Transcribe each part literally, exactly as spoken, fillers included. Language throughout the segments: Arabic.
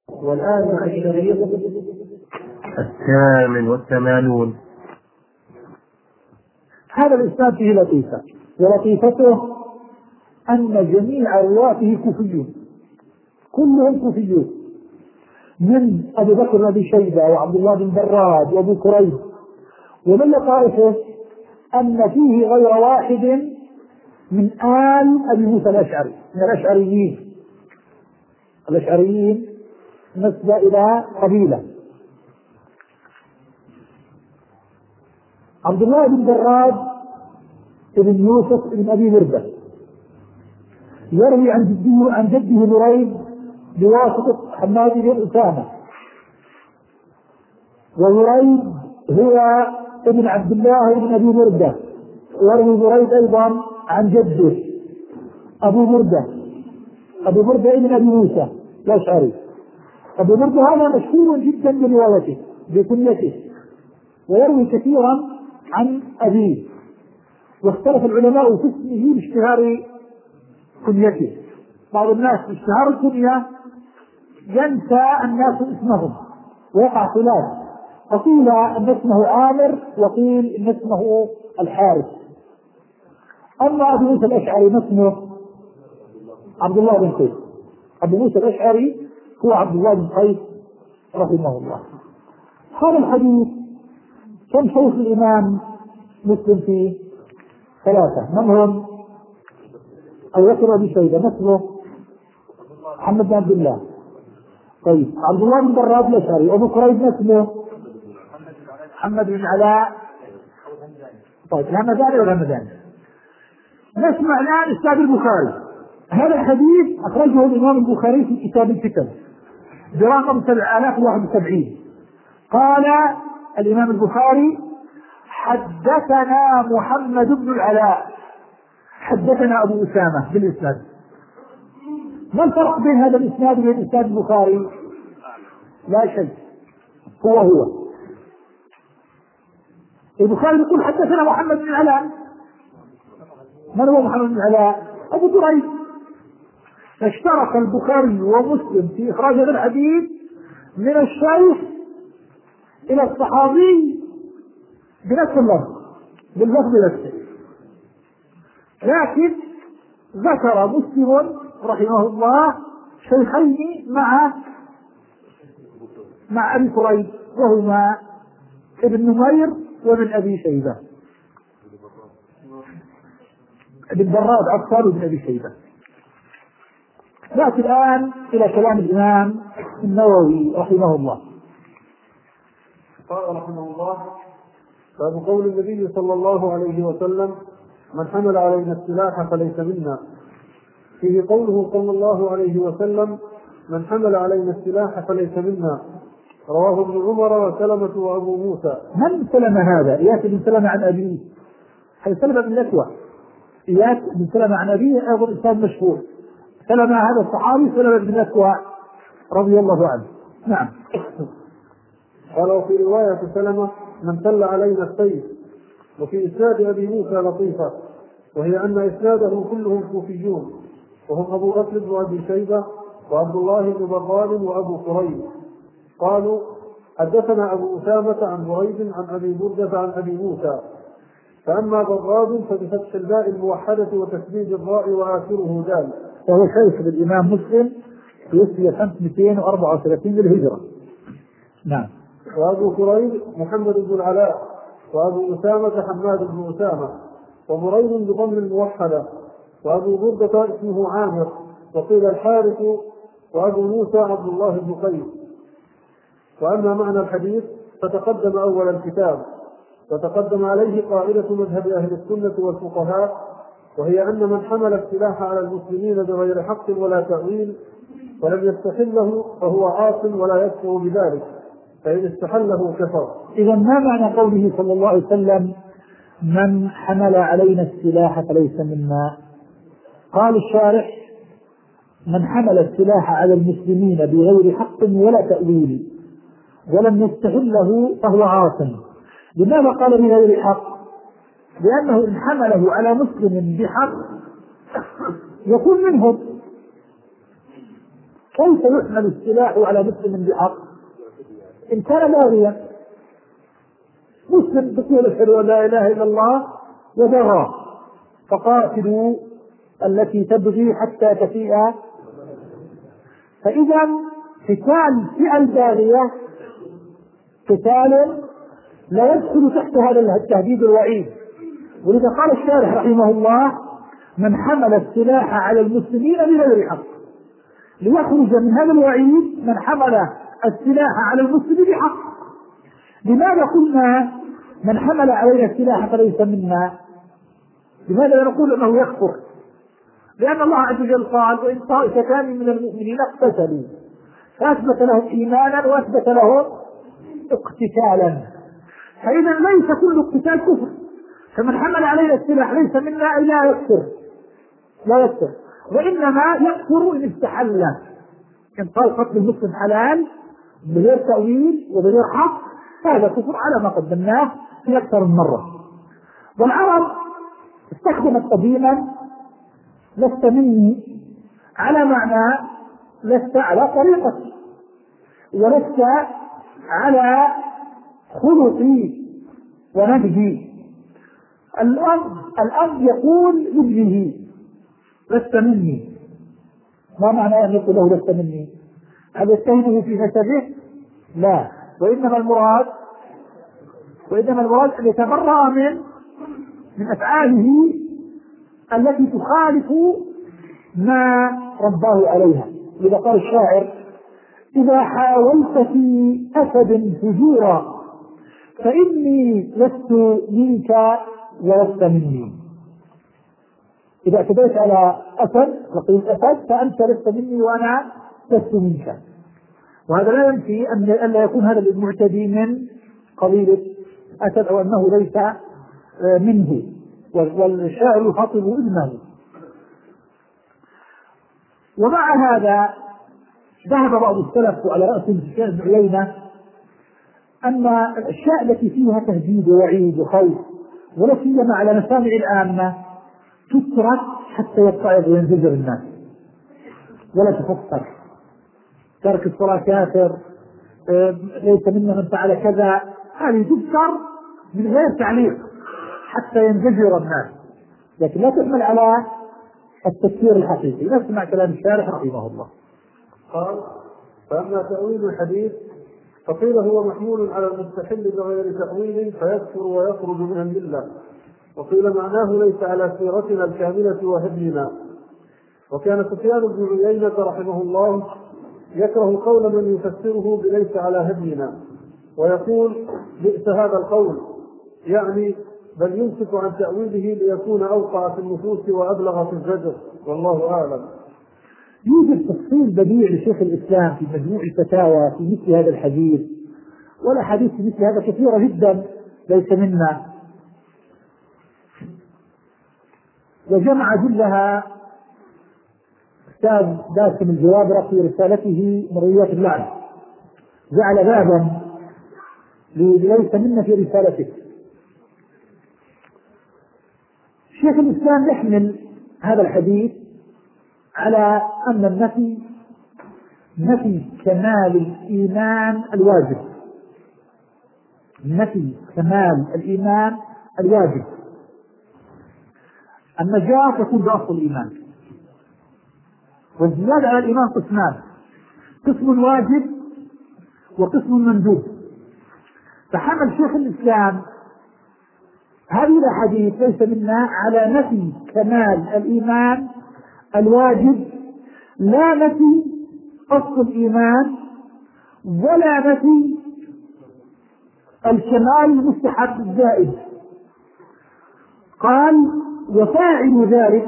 والآن مع الشريط الثامن والثمانون. هذا الإسناد فيه لطيفة، ولطيفته أن جميع رواته كوفيون، كلهم كوفيون، من أبي بكر بن أبي شيبة وعبد الله بن براد وأبو كريب. ومن لطائفه أن فيه غير واحد من آل أبي موسى الأشعري، من الأشعريين. الأشعريين نسبة إلى قبيلة. عبد الله بن براد بن يوسف بن أبي بردة يروي عن جده عن جده بريد بواسطة حماد بن أسامة، وبريد هو ابن عبد الله بن أبي بردة، يروي بريد أيضا عن جده أبو بردة، أبو بردة ابن أبي موسى الأشعري. أبو بردة هذا مشهور جدا بروايته بكنيته، ويروي كثيرا عن أبيه، واختلف العلماء في اسمه باشتهار كنيته. بعض الناس باشتهار الكنية ينسى الناس اسمهم ويقع خلاف، فقيل ان اسمه عامر وقيل ان اسمه الحارث. اما ابو موسى الاشعري اسمه عبد الله بن قيس. ابو موسى الاشعري هو عبد الله بن قيس رحمه الله. هذا الحديث كم شيخ الامام مسلم فيه؟ ثلاثة. من هم؟ أبو بكر بن شيبة مثله محمد بن عبد الله، طيب عبد الله بن براد الأشعري، وأبو كريب مثله محمد بن علاء، طيب الهمداني والهمداني. نسمع الآن أستاذ البخاري. هذا الحديث أخرجه الإمام البخاري في كتاب الفتن برقم سبع آلاف وواحد وسبعين. قال الإمام البخاري: حدثنا محمد بن العلاء حدثنا أبو أسامة بالإسناد. ما الفرق بين هذا الإسناد وبين إسناد البخاري؟ لا شيء، هو هو. البخاري يقول حدثنا محمد بن العلاء. من هو محمد بن العلاء؟ أبو دريد. فاشترك البخاري ومسلم في إخراج هذا الحديث من الشيخ إلى الصحابي بنفس اللفظ، باللفظ نفسه، لكن ذكر مسلم رحمه الله شيخين مع مع أبي كريب، وهما ابن نمير وابن أبي شيبة، ابن براد عفوا وابن أبي شيبة. نأتي الآن إلى كلام الإمام النووي رحمه الله. قال رحمه الله: باب قول النبي صلى الله عليه وسلم: من حمل علينا السلاح فليس منا. فيه قوله صلى الله عليه وسلم: من حمل علينا السلاح فليس منا. رواه ابن عمر وسلمة وأبو موسى. من سلم هذا؟ إياس بن سلمة عن أبيه، هذا سلمة بن الأكوع. إياس بن سلمة عن أبيه أيضا إنسان مشهور. سلمة هذا الصحابي سلمة بن الأكوع رضي الله عنه. نعم. قالوا في رواية سلمة: من سل علينا السيف. وفي إسناد أبي موسى لطيفة، وهي أن إسناده كلهم كوفيون، وهم أبو بكر بن أبي شيبة وعبد الله بن براد وأبو كريب. قالوا: حدثنا أبو أسامة عن بريد عن أبي بردة عن أبي موسى. فأما براد فبفتح الباء الموحدة وتسديد الراء وآخره دال، وهو شيخ للإمام مسلم توفي سنة مئتين وأربعة وثلاثين للهجرة. نعم. وأبو كريب محمد بن العلاء، وأبو أسامة حماد بن أسامة، وبريد بضم الموحدة، وأبو بردة اسمه عامر، وقيل الحارث، وأبو موسى عبد الله بن قيس. وأما معنى الحديث فتقدم أول الكتاب، وتقدم عليه قاعدة مذهب أهل السنة والفقهاء، وهي أن من حمل السلاح على المسلمين بغير حق ولا تأويل ولم يستحله فهو عاص ولا يكفر بذلك، فإن استحله كفر. إذا ما معنى قوله صلى الله عليه وسلم: من حمل علينا السلاح فليس منا؟ قال الشارح: من حمل السلاح على المسلمين بغير حق ولا تأويل ولم يستحله فهو عاص. لماذا قال بغير حق؟ لأنه إن حمله على مسلم بحق يكون منهم، كيف يحمل السلاح على مسلم بحق؟ إن كان باغيا، مسلم بقول أشهد أن لا إله إلا الله وبغى، فقاتلوا التي تبغي حتى تفيء. فإذا قتال فئة الباغية قتال لا يدخل تحت هذا التهديد الوعيد. ولذا قال الشارح رحمه الله: من حمل السلاح على المسلمين بغير حق. ليخرج من هذا الوعيد من حمل السلاح على المسلم بحق. لماذا قلنا من حمل علينا السلاح فليس منا؟ لماذا لا نقول انه يكفر؟ لان الله عز وجل قال: وان طائفتان من المؤمنين اقتتلوا فاثبت لهم ايمانا واثبت لهم اقتتالا. فاذا ليس كل اقتتال كفر. فمن حمل علينا السلاح ليس منا اي لا يكفر، لا يكفر، وانما يكفر ان استحل. ان قال قتل المسلم حلال بغير تأويل وبغير حق هذا كفر على ما قدمناه في اكثر من مره. والعرب استخدمت قديما لست مني على معنى لست على طريقتي، ولست على خلقي ونهجي. الأب الأب يقول لابنه لست مني. ما معنى أن يقول له لست مني؟ هل يتهمه في نسبه؟ لا، وإنما المراد وإنما المراد أن يتبرأ من من أفعاله التي تخالف ما رباه عليها. إذا قال الشاعر: إذا حاولت في أسد فجورا فإني لست منك ولست مني. إذا اعتديت على أسد لقيت أسد فأنت لست مني وأنا لست منك. وهذا لا ينفي أن ألا يكون هذا المعتدي من قبيلة أسد أو أنه ليس منه، والشاعر يخاطب ابنه. ومع هذا ذهب بعض السلف على رأس سفيان بن عيينة أن الأشياء التي فيها تهديد ووعيد وخوف ولا سيما على مسامع العامة تترك حتى يتعظ وينزجر الناس ولا تفكر. ترك الصلاة كافر، ليس منا من فعل كذا، هذه تذكر من غير تعليق حتى ينزجر الناس، لكن لا تحمل على التفسير الحقيقي. نسمع كلام الشارح رحمه الله. قال: فأما تأويل الحديث فقيل هو محمول على المستحل بغير تأويل فيكفر ويخرج من الملة، وقيل معناه ليس على سيرتنا الكاملة وهدينا. وكان سفيان بن عيينة رحمه الله يكره قول من يفسره بليس على هدينا، ويقول: بئس هذا القول، يعني بل يمسك عن تأويله ليكون أوقع في النفوس وأبلغ في الزجر، والله أعلم. يوجد تفصيل بديع لشيخ الإسلام في مجموع الفتاوى في مثل هذا الحديث، والأحاديث في مثل هذا كثيرة جدا ليس منا، وجمع جلها أستاذ باسم الجوابرة في رسالته مرويات اللعن، جعل بابا ليس منا في رسالته. شيخ الإسلام يحمل هذا الحديث على أن النفي نفي كمال الإيمان الواجب، نفي كمال الإيمان الواجب. النجاة تكون بأصل الإيمان، والزيادة على الإيمان قسمان: قسم واجب وقسم مندوب. فحمل شيخ الإسلام هذه الأحاديث ليس منا على نفي كمال الإيمان الواجب، لا نفي أصل الإيمان ولا نفي الكمال المستحب الزائد. قال: وفاعل ذلك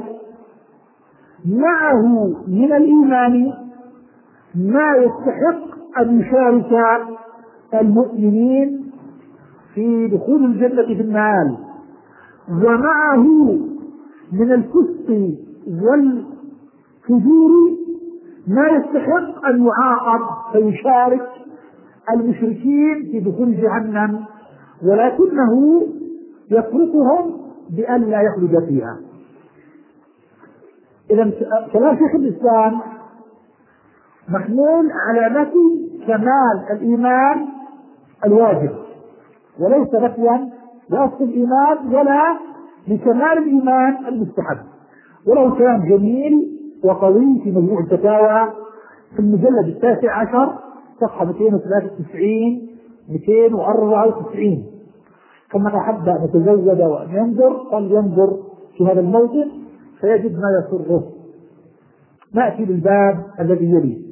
معه من الإيمان ما يستحق أن يشارك المؤمنين في دخول الجنة في المآل، ومعه من الفسق والفجور ما يستحق أن يعاقب فيشارك المشركين في دخول جهنم، ولكنه يتركهم بأن لا يخرج فيها. إذا كلام شيخ الإسلام محمول على نفي كمال الإيمان الواجب، وليس نفيا لأصل الإيمان ولا لكمال الإيمان المستحب. ولو كان جميل وقوي في مجموع الفتاوى في المجلد التاسع عشر صفحة مئتين وثلاثة وتسعين مئتين وأربعة وتسعين. فمن أحب أن يتزود وأن ينظر فلينظر في هذا الموطن فيجد ما يسره. نأتي للباب الذي يليه.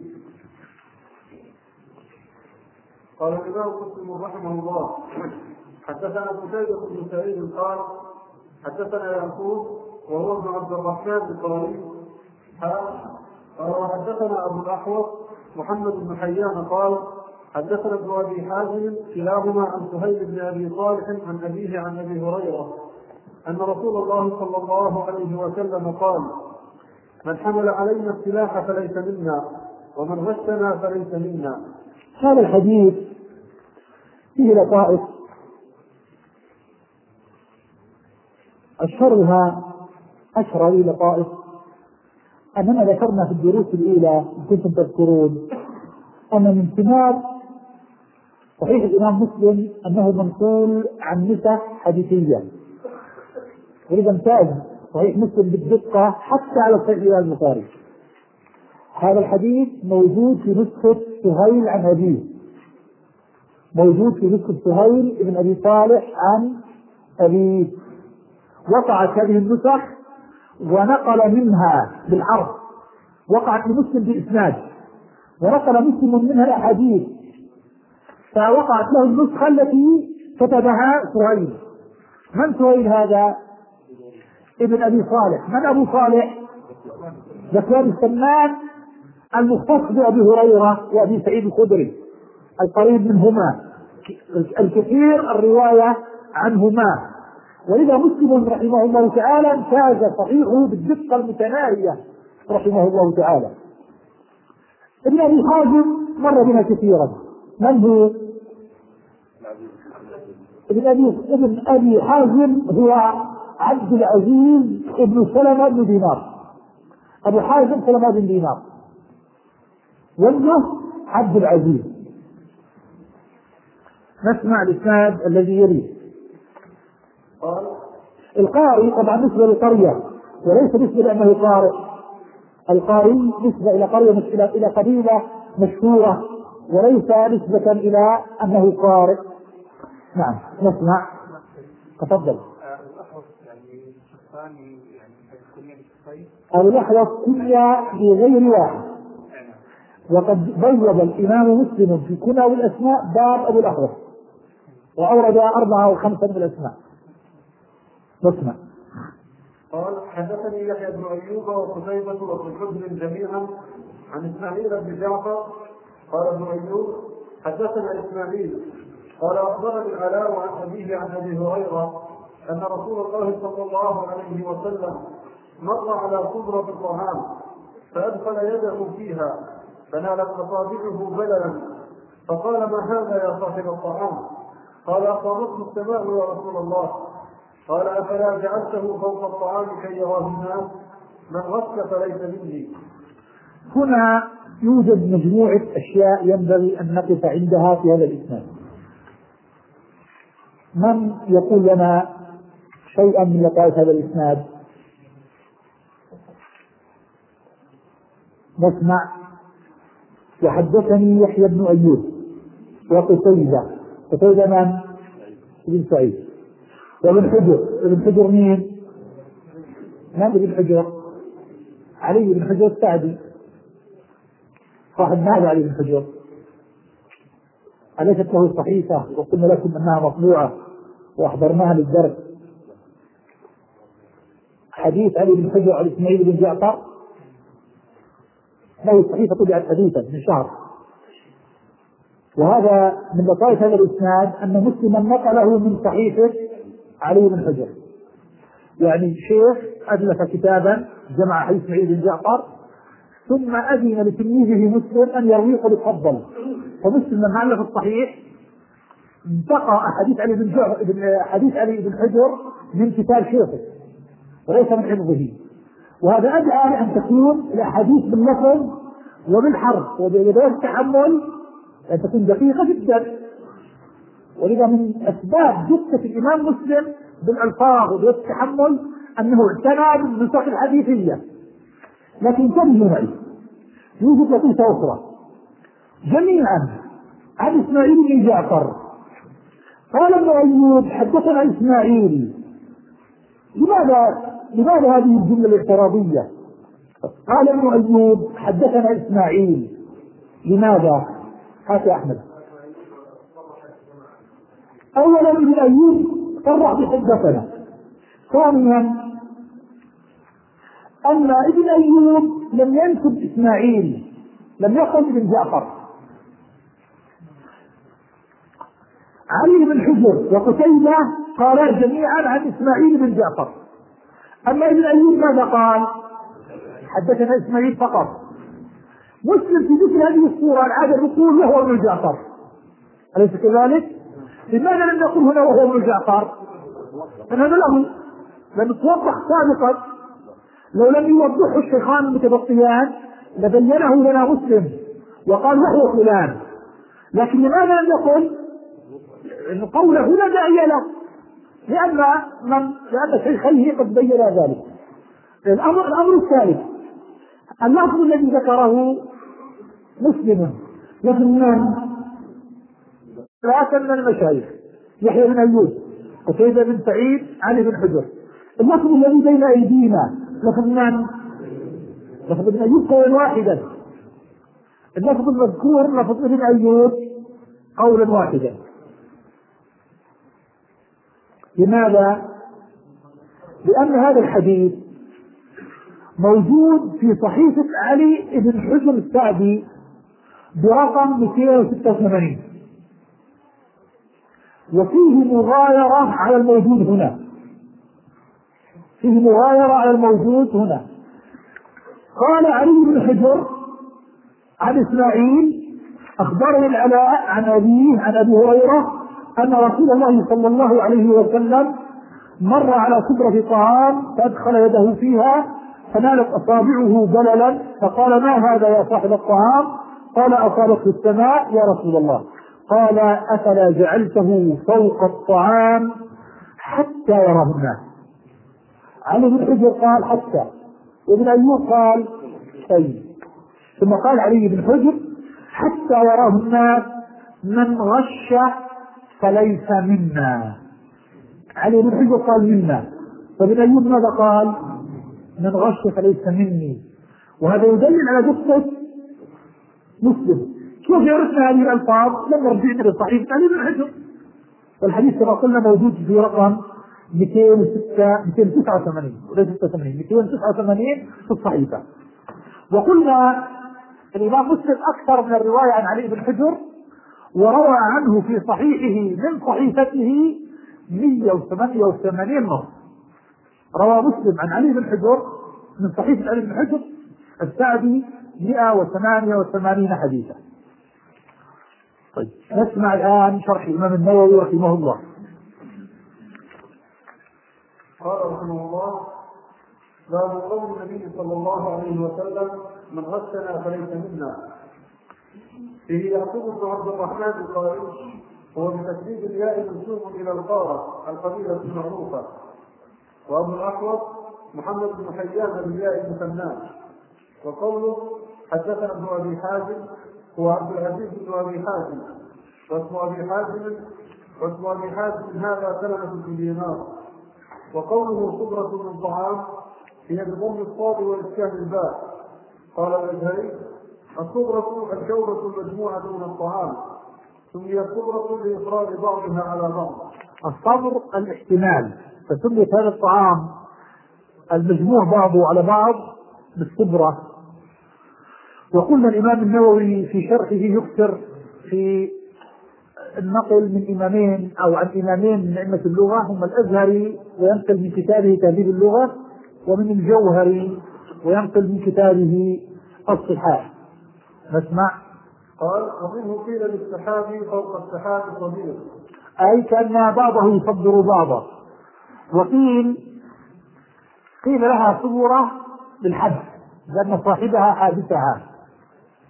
قال الإمام مسلم رحمه الله: حدثنا قتيبة بن سعيد قال حدثنا يعقوب وهو ابن عبد الرحمن القرظي قال حدثنا أبو الأحوص محمد بن حيان قال حدثنا ابن أبي حازم كلاهما عن سهيل بن أبي صالح عن أبيه عن أبي هريرة أن رسول الله صلى الله عليه وسلم قال: من حمل علينا السلاح فليس منا ومن غشنا فليس منا. هذا الحديث فيه لطائف أشهرها أشهر لي لطائف أننا ذكرنا في الدروس الأولى إن كنتم تذكرون أن من ثمار صحيح الإمام مسلم أنه منقول عن نسخ حديثية، ولذا امتاز صحيح مسلم بالدقة حتى على صحيح الإمام البخاري. هذا الحديث موجود في نسخة سهيل عن أبيه، موجود في نسخة سهيل بن أبي صالح عن أبيه. وقعت هذه النسخ ونقل منها بالحرف، وقعت لمسلم بإسناد ونقل مسلم منها الأحاديث، فوقعت له النسخة التي كتبها سهيل. من سهيل هذا؟ ابن أبي صالح. من أبو صالح؟ ذكوان السمان المختص بأبي هريرة وأبي سعيد الخدري القريب منهما، الكثير الرواية عنهما. ولذا مسلم رحمه الله تعالى امتاز صحيحه بالدقة المتناهية رحمه الله تعالى. ابن أبي حازم مر بنا كثيرا. من هو؟ ابن أبي, ابن أبي حازم هو عبد العزيز ابن سلمة بن دينار. أبو حازم سلمة بن دينار، وابنه عبد العزيز. نسمع الإسناد الذي يليه. القارئ طبعا نسبة لقرية وليس نسبة لأنه قارئ. القارئ نسبة إلى قرية إلى إلى قبيلة مشهورة، وليس نسبة إلى أنه قارئ. نعم نسمع. تفضل. أبو الأحوص كنية بغير واحد، وقد بوّب الإمام مسلم في كنى والأسماء باب أبو الأحوص وأورد أربعة أو خمسة من الأسماء. نسمع. قال حدثني يحيى بن أيوب وقتيبة وابن حجر جميعا عن إسماعيل بن جعفر قال ابن أيوب حدثنا إسماعيل قال أخبرني العلاء عن أبيه عن أبي هريرة أن رسول الله صلى الله عليه وسلم مر على صبرة الطعام فأدخل يده فيها فنالت أصابعه بللا فقال: ما هذا يا صاحب الطعام؟ قال: أصابته السماء يا رسول الله. قال: أفلا جعلته فوق الطعام كي يراه الناس؟ من غش فليس مني. هنا يوجد مجموعة أشياء ينبغي أن نقف عندها في هذا الإسناد. من يقول لنا شيئا من لطائف هذا الإسناد؟ نسمع. وحدثني يحيى بن أيوب وقتيبة. قتيبة من؟ ابن سعيد. وابن حجر. ابن حجر مين؟ من ابن حجر؟ علي بن حجر السعدي صاحب ماذا علي بن حجر؟ أليست له صحيفة وقلنا لكم أنها مطبوعة وأحضرناها للدرس؟ حديث علي بن حجر على إسماعيل بن جعفر له صحيفة طبعت حديثا من شهر. وهذا من لطائف هذا الإسناد أن مسلما نقله من صحيفة علي بن حجر، يعني شيخ ألف كتابا جمع حديث إسماعيل بن جعفر ثم أذن لتلميذه مسلم أن يرويه ويتفضل، فمسلم لما ألف الصحيح انتقى حديث علي بن جعفر حديث علي بن حجر من كتاب شيخه وليس من حفظه، وهذا أدعى لأن تكون الأحاديث باللفظ وبالحرف وبغير التحمل أن تكون دقيقة جدا. ولذا من أسباب دقة الإمام مسلم بالألفاظ وبالتحمل أنه اعتنى بالنسخ الحديثية. لكن انتبهوا معي، يوجد لطيفة أخرى. جميعا عن إسماعيل بن جعفر قال ابن أيوب حدثنا إسماعيل. لماذا لماذا هذه الجملة الاعتراضية؟ قال ابن أيوب حدثنا إسماعيل، لماذا؟ هات يا أحمد. أولا ابن أيوب صرح بحدثنا. ثانيا أن ابن أيوب لم ينسب إسماعيل، لم يقل ابن جعفر. علي بن حجر وقتيبة قالا جميعا عن إسماعيل بن جعفر. أما ابن أيوب ماذا قال؟ حدثنا إسماعيل فقط. مسلم في ذكر هذه الصورة العادة يقول وهو ابن جعفر، أليس كذلك؟ لماذا لم يقل هنا وهو ابن جعفر؟ أن هذا له، لأنه توضح سابقا. لو لم يوضحه الشيخان المتبقيان لبينه لنا مسلم وقال وهو فلان. لكن لماذا لم يقل؟ إن قوله لا داعي له، لأن من لأن شيخيه قد بين ذلك. الأمر الأمر الثالث، اللفظ الذي ذكره مسلم لفظ من؟ ثلاثة من المشايخ، يحيى بن أيوب، قتيبة بن سعيد، علي بن حجر. اللفظ الذي بين أيدينا لفظ من؟ لفظ ابن أيوب قولا واحدا. اللفظ المذكور لفظ ابن أيوب قولا واحدا. لماذا؟ لأن هذا الحديث موجود في صحيفة علي بن حجر السعدي برقم مئتين وستة وثمانين، وفيه مغايرة على الموجود هنا، فيه مغايرة على الموجود هنا. قال علي بن حجر عن إسماعيل أخبرني العلاء عن أبيه عن أبي هريرة أن رسول الله صلى الله عليه وسلم مر على سدرة طعام فأدخل يده فيها فنالت أصابعه بللا، فقال ما هذا يا صاحب الطعام؟ قال أصابته السماء يا رسول الله. قال أفلا جعلته فوق الطعام حتى يراه الناس؟ علي بن حجر قال حتى، وابن أيوب قال شيء، ثم قال علي بن حجر حتى يراه الناس من غش فليس منا. علي بن حجر قال منا، وابن أيوب ماذا قال؟ من غش فليس مني. وهذا يدل على دقة مسلم. كيف يعرفنا هذه الألفاظ؟ لما رجعنا للصحيح علي بن حجر، والحديث كما قلنا موجود في رقم مئتين وتسعة وثمانين وليس ستة وثمانين، مئتين وتسعة وثمانين في الصحيفة. وقلنا الإمام مسلم أكثر من الرواية عن علي بن حجر، وروى عنه في صحيحه من صحيفته مئة وثمانية وثمانين نص. روى مسلم عن علي بن حجر من صحيفة علي بن حجر السعدي مئة وثمانية وثمانين حديثا. طيب نسمع الآن شرح الإمام النووي رحمه الله. قال رحمه الله: باب قول النبي صلى الله عليه وسلم من غشنا فليس منا. فيه يعقوب بن عبد الرحمن القاري، هو بتشديد الياء منسوب الى القاره القبيله المعروفه، وابو الاحوص محمد بن حيان بالياء المثناه. وقوله حدثنا ابن ابي حازم هو عبد العزيز بن ابي حازم، واسم ابي حازم واسم ابي حازم هذا سلمة بن دينار. وقوله صبرة من طعام هي بضم الصاد وإسكان الباء. قال الأزهري: الصبرة الجورة المجموعة من الطعام، سمي الصبرة لإفراد بعضها على بعض. الصبر الاحتمال، فسميت هذا الطعام المجموع بعضه على بعض بالصبرة. وقلنا الإمام النووي في شرحه يكثر في النقل من إمامين أو عن إمامين من أئمة اللغة، هم الأزهري وينقل من كتابه تهذيب اللغة، ومن الجوهري وينقل من كتابه الصحاح. نسمع. قال: أظنه قيل للسحاب فوق السحاب صغير، أي كأن بعضه يصدر بعضا. وقيل قيل لها صورة للحد لأن صاحبها حادثها،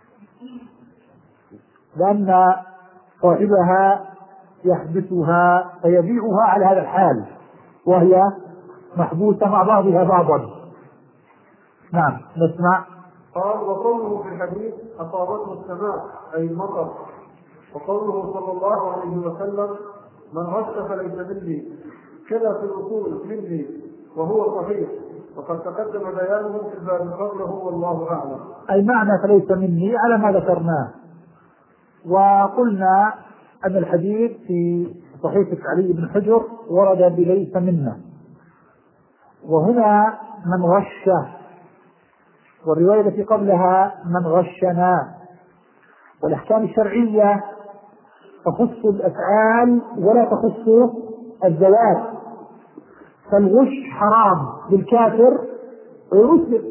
لأن صاحبها يحبسها فيبيعها على هذا الحال وهي محبوسة مع بعضها بعضا. نعم نسمع. قال وقوله في الحديث أصابته السماء أي المطر، وقوله صلى الله عليه وسلم من غش فليس مني، كذا في الأصول مني، وهو صحيح، وقد تقدم بيانه في الباب قبله والله أعلم. أي معنى فليس مني على ما ذكرناه. وقلنا أن الحديث في صحيفة علي بن حجر ورد بليس منا، وهنا من غشه، والرواية التي قبلها من غشنا. والأحكام الشرعية تخص الأفعال ولا تخص الذوات، فالغش حرام للكافر ويسلم،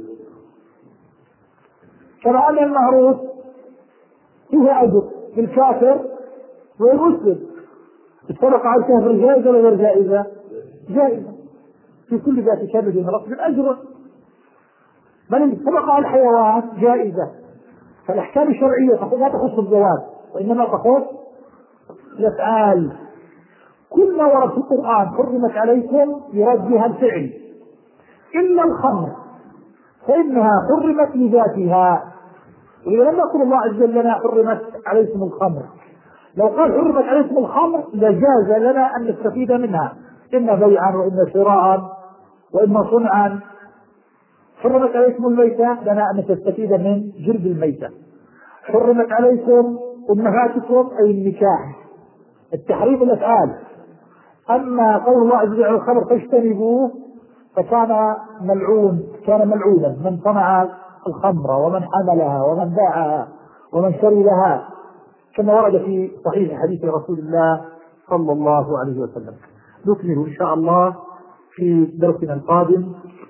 كما أن المعروف فيه أجر للكافر ويسلم. اتفق على الكافر جائزة ولا غير جائزة؟ جائزة. في كل ذات كبد رطب أجر، بل اتفق على الحيوان جائزة. فالأحكام الشرعية لا تخص الذوات وإنما تخص الأفعال. كل ما ورد في القرآن حرمت عليكم يراد بها الفعل إلا الخمر فإنها حرمت لذاتها. وإذا لم يقل الله عز وجل لنا حرمت عليكم الخمر، لو قال حرمت عليكم الخمر لجاز لنا أن نستفيد منها، إما بيعا وإما شراء وإما صنعا. حرمت عليكم الميتة لنا أن تستفيد من جلد الميتة. حرمت عليكم أمهاتكم أي النكاح، التحريم الأفعال. أما قول الله عز وجل الخمر فاجتنبوه فكان ملعون، كان ملعونا من صنع الخمر ومن حملها ومن باعها ومن شربها، كما ورد في صحيح حديث رسول الله صلى الله عليه وسلم. نكمل إن شاء الله في درسنا القادم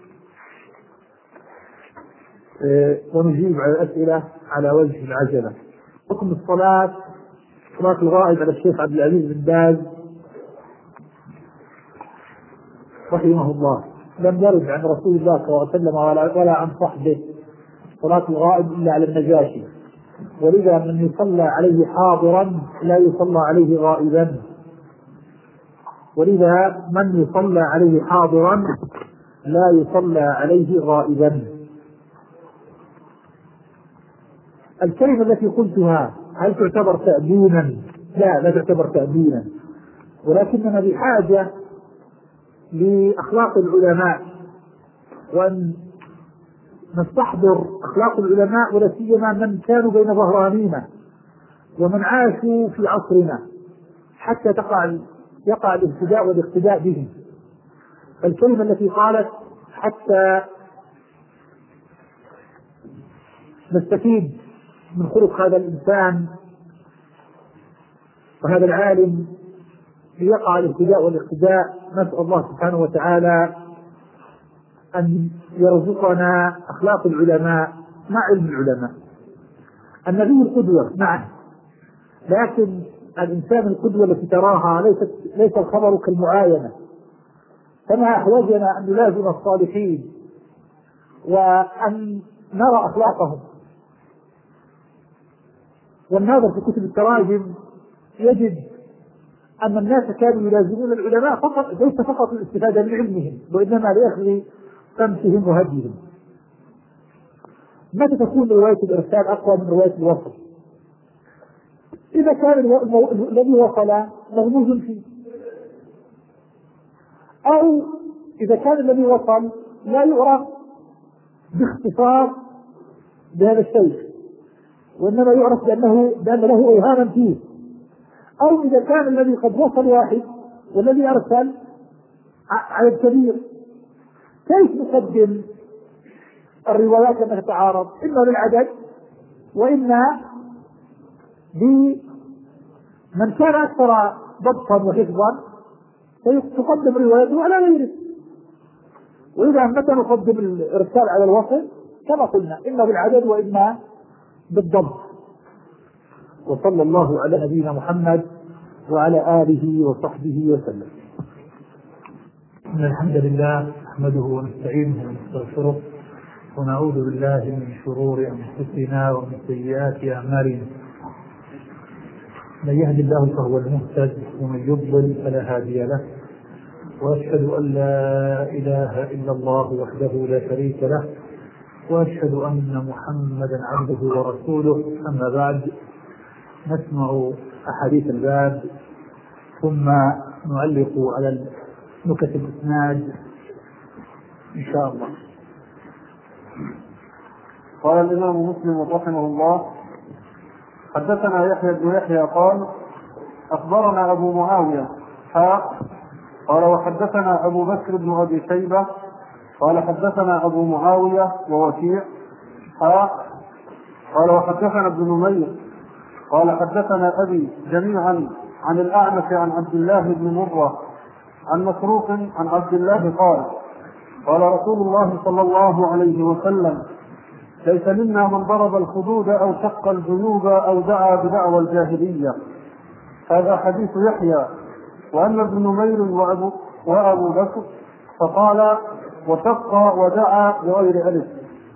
ونجيب على الأسئلة على وجه العجلة. حكم الصلاة صلاة الغائب على الشيخ عبد العزيز بن باز رحمه الله لم يرد عن رسول الله صلى الله عليه وسلم ولا عن صحبه صلاة الغائب إلا على النجاشي، ولذا من يصلى عليه حاضرا لا يصلى عليه غائبا، ولذا من يصلى عليه حاضرا لا يصلى عليه غائبا. الكلمة التي قلتها هل تعتبر تأبينا؟ لا، لا تعتبر تأبينا، ولكننا بحاجة لأخلاق العلماء وأن نستحضر أخلاق العلماء، ولا سيما من كانوا بين ظهرانينا ومن عاشوا في عصرنا حتى تقع يقع الابتداء والاقتداء بهم. الكلمة التي قالت حتى نستفيد من خلق هذا الإنسان وهذا العالم ليقع الابتداء والاقتداء، نسأل الله سبحانه وتعالى أن يرزقنا أخلاق العلماء مع علم العلماء. النبي القدوة نعم، لكن الإنسان القدوة التي تراها ليست ليس الخبر كالمعاينة، كما أحوجنا أن نلازم الصالحين وأن نرى أخلاقهم. والناظر في كتب التراجم يجد أن الناس كانوا يلازمون العلماء فقط، ليس فقط الاستفادة من علمهم وإنما لأخذ سمتهم وهديهم. متى تكون رواية الإرسال أقوى من رواية الوصل؟ إذا كان الذي وصل مغموز فيه، أو إذا كان الذي وصل لا يعرف باختصار بهذا الشيء وإنما يعرف بأنه بأن له إيهاما فيه، أو إذا كان الذي قد وصل واحد والذي أرسل عدد كبير. كيف نقدم الروايات لما تتعارض؟ إما بالعدد وإما بمن كان أكثر ضبطا وحفظا فيقدم روايته على غيره. وإذا متى نقدم الإرسال على الوصل؟ كما قلنا إما بالعدد وإما بالضبط. وصلى الله على نبينا محمد وعلى آله وصحبه وسلم. إن الحمد لله نحمده ونستعينه ونستغفره ونعوذ بالله من شرور أنفسنا ومن سيئات أعمالنا. من يهد الله فهو المهتد ومن يضلل فلا هادي له، وأشهد أن لا إله إلا الله وحده لا شريك له، وأشهد أن محمدا عبده ورسوله. أما بعد، نسمع أحاديث الباب ثم نعلق على نكت الإسناد إن شاء الله. قال الإمام مسلم رحمه الله: حدثنا يحيى بن يحيى قال: أخبرنا أبو معاوية حاء قال وحدثنا أبو بكر بن أبي شيبة قال حدثنا أبو معاوية ووكيع حاء قال وحدثنا ابن نمير قال حدثنا أبي جميعا عن الأعمش عن عبد الله بن مرة عن مسروق عن عبد الله قال: قال رسول الله صلى الله عليه وسلم: ليس منا من ضرب الخدود أو شق الجيوب أو دعا بدعوى الجاهلية. هذا حديث يحيى. وأما ابن نمير وأبو, وأبو بكر فقال: وشق ودعا بغير ألف.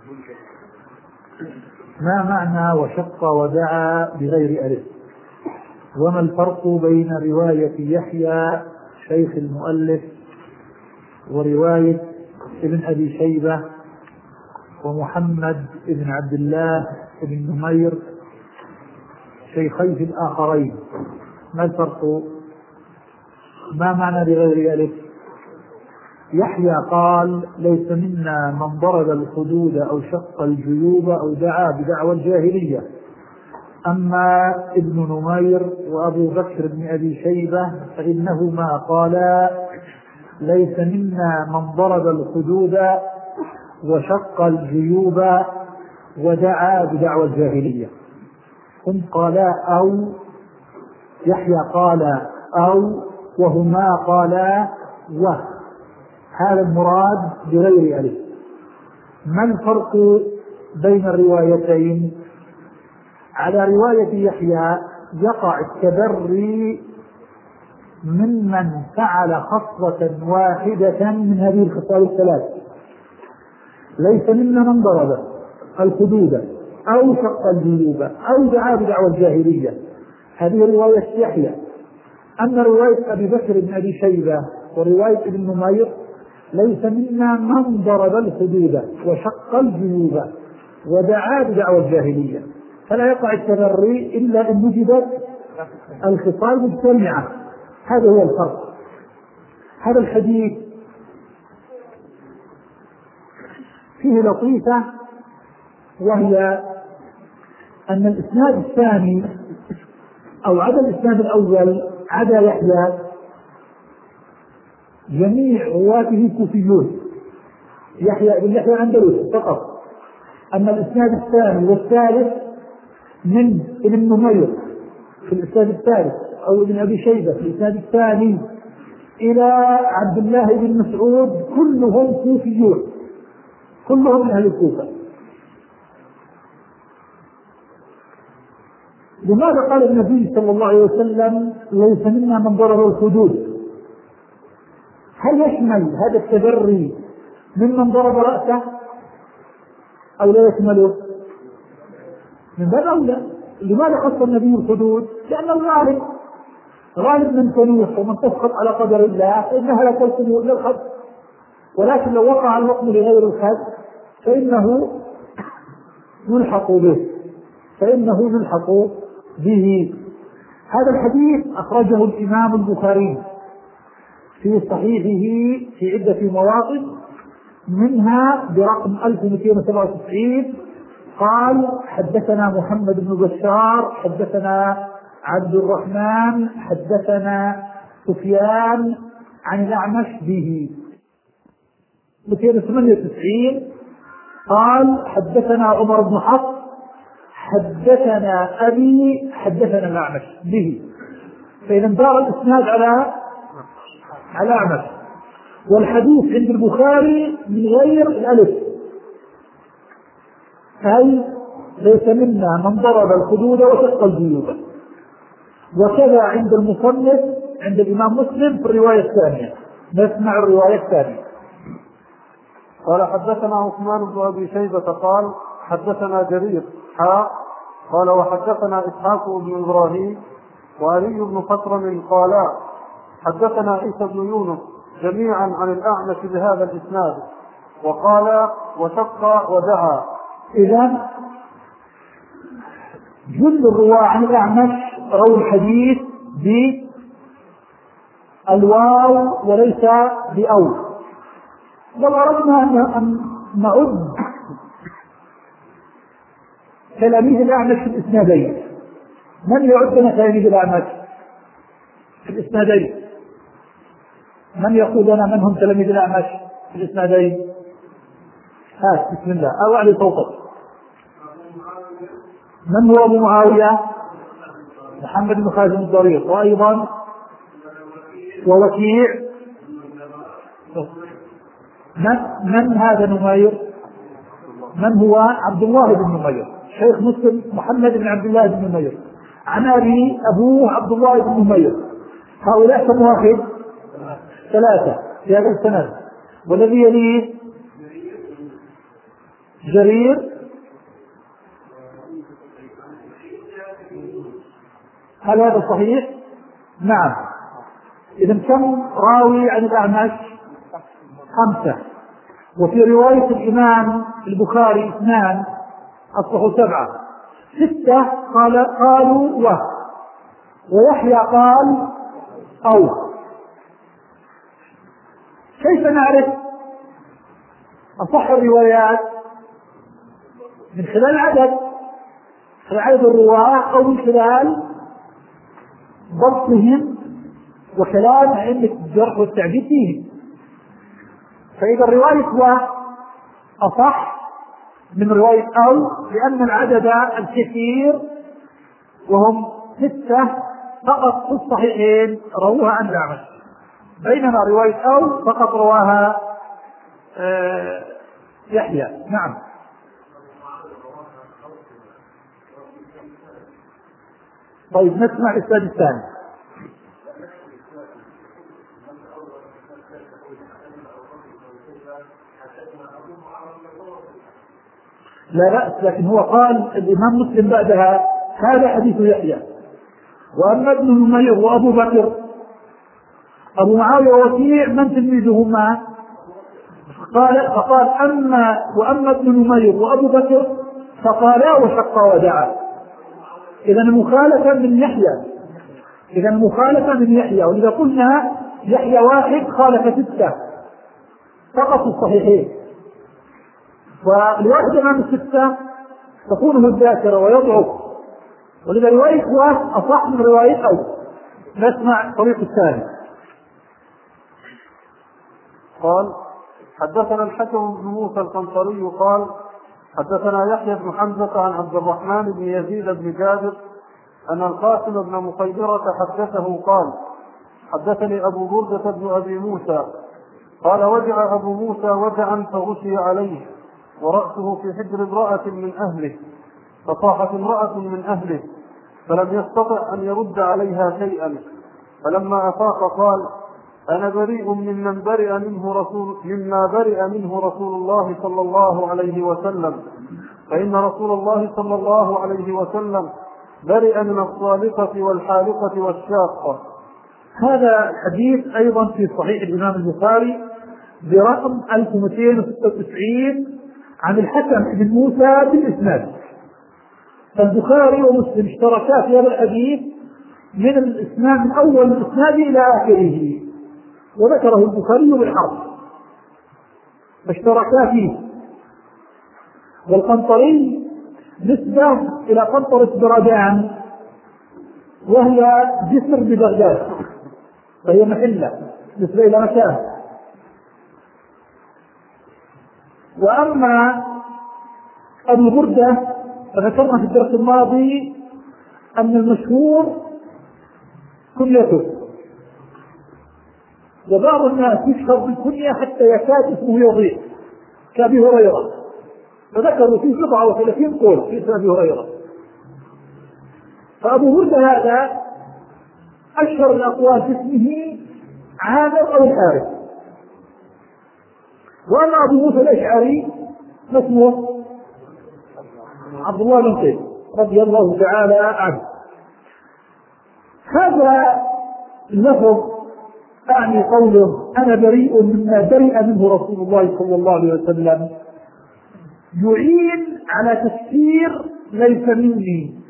ما معنى وشق ودعا بغير ألف؟ وما الفرق بين رواية يحيى شيخ المؤلف ورواية ابن أبي شيبة ومحمد ابن عبد الله ابن نمير شيخيه الآخرين؟ ما الفرق؟ ما معنى بغير ألف؟ يحيى قال: ليس منا من ضرب الخدود أو شق الجيوب أو دعا بدعوى الجاهلية. أما ابن نمير وأبو بكر بن أبي شيبة فإنهما قالا: ليس منا من ضرب الخدود وشق الجيوب ودعا بدعوى الجاهلية. هم قالا أو، يحيى قال أو، وهما قالا و. هذا المراد بغير ألف. ما الفرق بين الروايتين؟ على رواية يحيى يقع التبري ممن فعل خصلة واحدة من هذه الخصال الثلاث. ليس منا من ضرب الخدود أو شق الجيوب أو دعا بدعوى الجاهلية، هذه رواية يحيى. أما رواية أبي بكر بن أبي شيبة ورواية ابن نمير: ليس منا من ضرب الخدود وشق الجيوب ودعا بدعوى الجاهلية. فلا يقع التبري إلا إن وجدت الخصال مجتمعة. هذا هو الفرق. هذا الحديث فيه لطيفة، وهي أن الإسناد الثاني أو عدا الإسناد الأول عدا يحيى جميع رواته كوفيون. يحيى بن يحيى أندلسي فقط. أما الإسناد الثاني والثالث من ابن نمير في الإسناد الثالث أو ابن أبي شيبة في الإسناد الثاني إلى عبد الله بن مسعود كلهم كوفيون، كلهم من أهل الكوفة. لماذا قال النبي صلى الله عليه وسلم: ليس منا من ضرب الخدود؟ هل يشمل هذا التبري ممن ضرب رأسه أو لا يشمله؟ من باب أولى. لماذا خص النبي الخدود؟ لأنه غالب غالب من تنوح ومن تسقط على قدر الله فإنها لا تلزم إلا الخد، ولكن لو وقع الحكم لغير الخد فإنه يلحق به فإنه يلحق به. هذا الحديث أخرجه الإمام البخاري في صحيحه في عدة مواطن، منها برقم ألف ومئتين وسبعة وتسعين قال: حدثنا محمد بن بشار حدثنا عبد الرحمن حدثنا سفيان عن الأعمش به. مئتين وثمانية وتسعين قال: حدثنا عمر بن حفص حدثنا أبي حدثنا الأعمش به. فإذا دار الإسناد على على أعمش. والحديث عند البخاري من غير الألف، أي ليس منا من ضرب الخدود وشق الجيوب. وكذا عند المصنف عند الإمام مسلم في الرواية الثانية. نسمع الرواية الثانية. قال حدثنا عثمان بن أبي شيبة قال حدثنا جرير حاء قال وحدثنا إسحاق بن إبراهيم وعلي بن خطرم قالا حدثنا عيسى بن يونس جميعا عن الأعمش بهذا الإسناد وقال وشق ودعا. إذا جل الرواة عن الأعمش رووا الحديث بالواو وليس بأو. لو أردنا أن نعد تلاميذ الأعمش في الإسنادين، من يعدنا تلاميذ الأعمش في الإسنادين؟ من يقول لنا من هم تلاميذ الأعمش في الإسنادين؟ هات بسم الله أو أعلي صوتك. من هو أبو معاوية؟ محمد بن خازم الضرير، وأيضا ووكيع. من, من هذا نمير؟ من هو؟ عبد الله بن نمير، شيخ مسلم محمد بن عبد الله بن نمير، عن أبي أبوه عبد الله بن نمير. هؤلاء كم واحد؟ ثلاثة في هذا السند. والذي يليه جرير. هل هذا صحيح؟ نعم. إذن كم راوي عن الأعمش؟ خمسة. وفي رواية الإمام البخاري اثنان أصبحوا سبعة. ستة قال قالوا و ويحيى قال أو. كيف نعرف أصح الروايات؟ من خلال العدد، من عدد الرواة، أو من خلال ضبطهم وكلام أئمة الجرح والتعديل فيهم. فإذا الرواية هو أصح من رواية أو، لأن العدد الكثير وهم ستة فقط في الصحيحين رووها عن الأعمش، بينما رواية أو فقط رواها آه يحيى. نعم. طيب نسمع الإسناد الثاني. لا بأس، لكن هو قال الإمام مسلم بعدها هذا حديث يحيى. وأما ابن نمير وأبو بكر أبو معاوية ووكيع من تلميذهما؟ قال فقال أما وأما ابن نمير وأبو بكر فقالا وشق ودعا. إذا المخالفة من يحيى، إذا المخالفة من يحيى. ولذا قلنا يحيى واحد خالف ستة فقط الصحيحين، ولواحد أمام الستة تكونه الذاكرة ويضعف، ولذا رواية واحد أصح من رواية أو. نسمع طريق الثاني. قال حدثنا الحكم بن موسى القنطري قال حدثنا يحيى بن حمزة عن عبد الرحمن بن يزيد بن جابر أن القاسم بن مخيبرة حدثه قال حدثني أبو بردة بن أبي موسى قال وجع أبو موسى وجعا فغشي عليه ورأسه في حجر امرأة من أهله، فصاحت امرأة من أهله فلم يستطع أن يرد عليها شيئا، فلما أفاق قال أنا بريء ممن برئ منه رسول مما برئ منه رسول الله صلى الله عليه وسلم، فإن رسول الله صلى الله عليه وسلم برئ من الصالقة والحالقة والشاقة. هذا الحديث أيضا في صحيح الإمام البخاري برقم ألف ومئتين وستة وتسعين عن الحكم بن موسى بالإسناد. فالبخاري ومسلم اشتركا في هذا الحديث من الإسناد، من أول الإسناد إلى آخره، وذكره البخاري بالحرف فاشتركا فيه. والقنطري نسبة إلى قنطرة بردان، وهي جسر ببغداد، فهي محلة نسبة إلى مكان. وأما أبو بردة فذكرنا في الدرس الماضي أن المشهور كنيته، وبعض الناس يشهر بالكنية حتى يكاد اسمه يضيع كأبي هريرة، فذكروا فيه سبعة وثلاثين قول في اسم أبي هريرة. فأبو بردة هذا أشهر الأقوال في اسمه عامر أو الحارث، وأما أبو موسى الأشعري اسمه عبد الله بن قيس رضي الله تعالى عنه. هذا اللفظ أعني قوله أنا بريء مما برئ منه رسول الله صلى الله عليه وسلم يعين على تفسير ليس مني.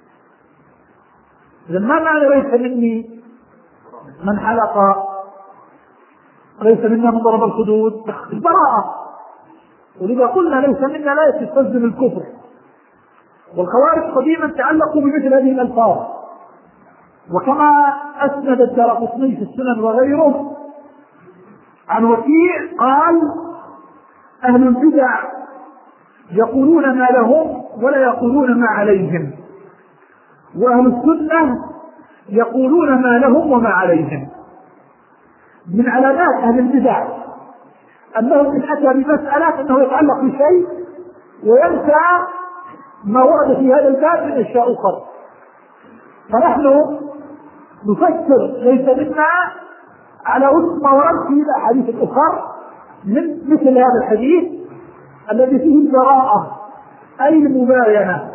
لما معنى ليس مني؟ من حلق، ليس منا من ضرب الخدود، البراءة. ولذا قلنا ليس منا لا يستلزم الكفر، والخوارج قديما تعلقوا بمثل هذه الألفاظ. وكما أسند الدارقطني في السنن وغيره عن وكيع قال أهل البدع يقولون ما لهم ولا يقولون ما عليهم، وأهل السنة يقولون ما لهم وما عليهم. من علامات أهل البدع أنه إن أتى بمسألة أنه يتعلق بشيء وينسى ما ورد في هذا الباب من أشياء أخرى. فنحن نفسر ليس منا على وفق ما ورد في الأحاديث الأخرى من مثل هذا الحديث الذي فيه البراءة أي المباينة.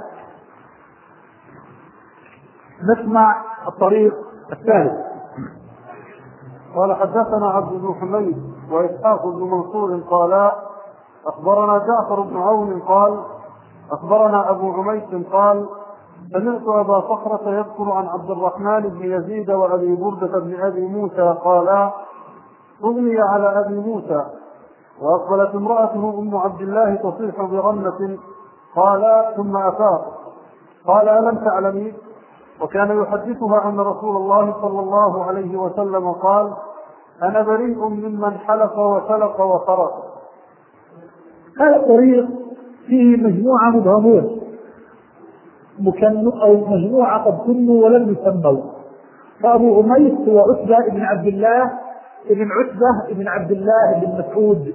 نسمع الطريق الثالث. قال حدثنا عبد بن حميد وإسحاق بن منصور قال أخبرنا جعفر بن عون قال أخبرنا أبو عميس قال سمعت أبا صخرة يذكر عن عبد الرحمن بن يزيد وأبي بردة بن أبي موسى قال أغمي على أبي موسى وأقبلت امرأته أم عبد الله تصيح بغنة قال ثم أفاق قال ألم تعلمي؟ وكان يحدثها أن رسول الله صلى الله عليه وسلم قال أنا بريء ممن حلف وسلق وخرق. هذا الطريق فيه مجموعة مبهمون مكنوا أو مجموعة قد كنوا ولم يسموا. فأبو عميس هو عتبة بن عبد الله ابن عتبة بن عبد الله بن مسعود.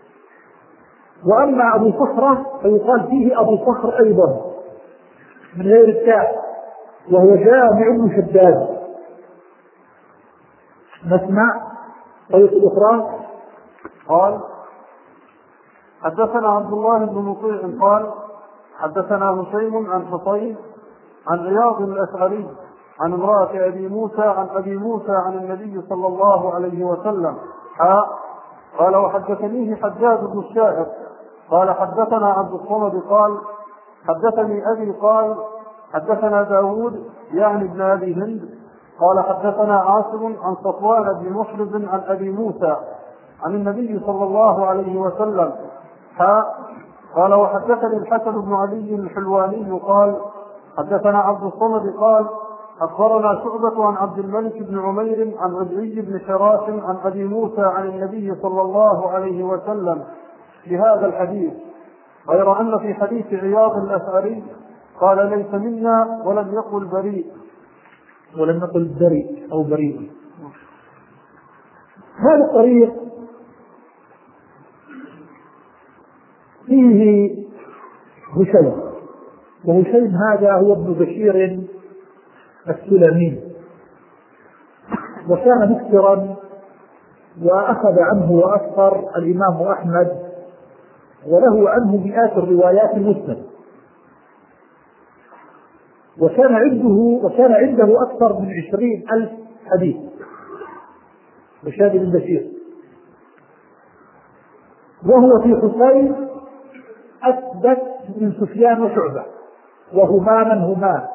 وأما أبو صخرة فيقال فيه أبو صخر أيضا من غير التاء وهو جامع بن شداد. نسمع طريق الأخرى. قال حدثنا عبد الله بن مطيع قال حدثنا هشيم عن حصين عن عياض الأشعري عن امرأة أبي موسى عن أبي موسى عن النبي صلى الله عليه وسلم حاء قال وحدثنيه حجاج بن الشاعر قال حدثنا عبد الصمد قال حدثني أبي قال حدثنا داود يعني ابن أبي هند قال حدثنا عاصم عن صفوان بن محرز عن أبي موسى عن النبي صلى الله عليه وسلم حاء قال وحدثني الحسن بن علي الحلواني قال حدثنا عبد الصمد قال أخبرنا شعبة عن عبد الملك بن عمير عن ربيع بن شراش عن أبي موسى عن النبي صلى الله عليه وسلم بهذا الحديث غير أن في حديث عياض الأشعري قال ليس منا ولم يقل بريء ولم نقل بريء أو بريء. هذا الطريق فيه هشيم، وهشيم هذا هو ابن بشير السلمي وكان مكثرا وأخذ عنه وأكثر الإمام أحمد وله عنه مئات الروايات المسند. وكان عنده وكان عنده أكثر من عشرين ألف حديث بشار بن بشير. وهو في حسين أثبت من سفيان وشعبة وهما من هما.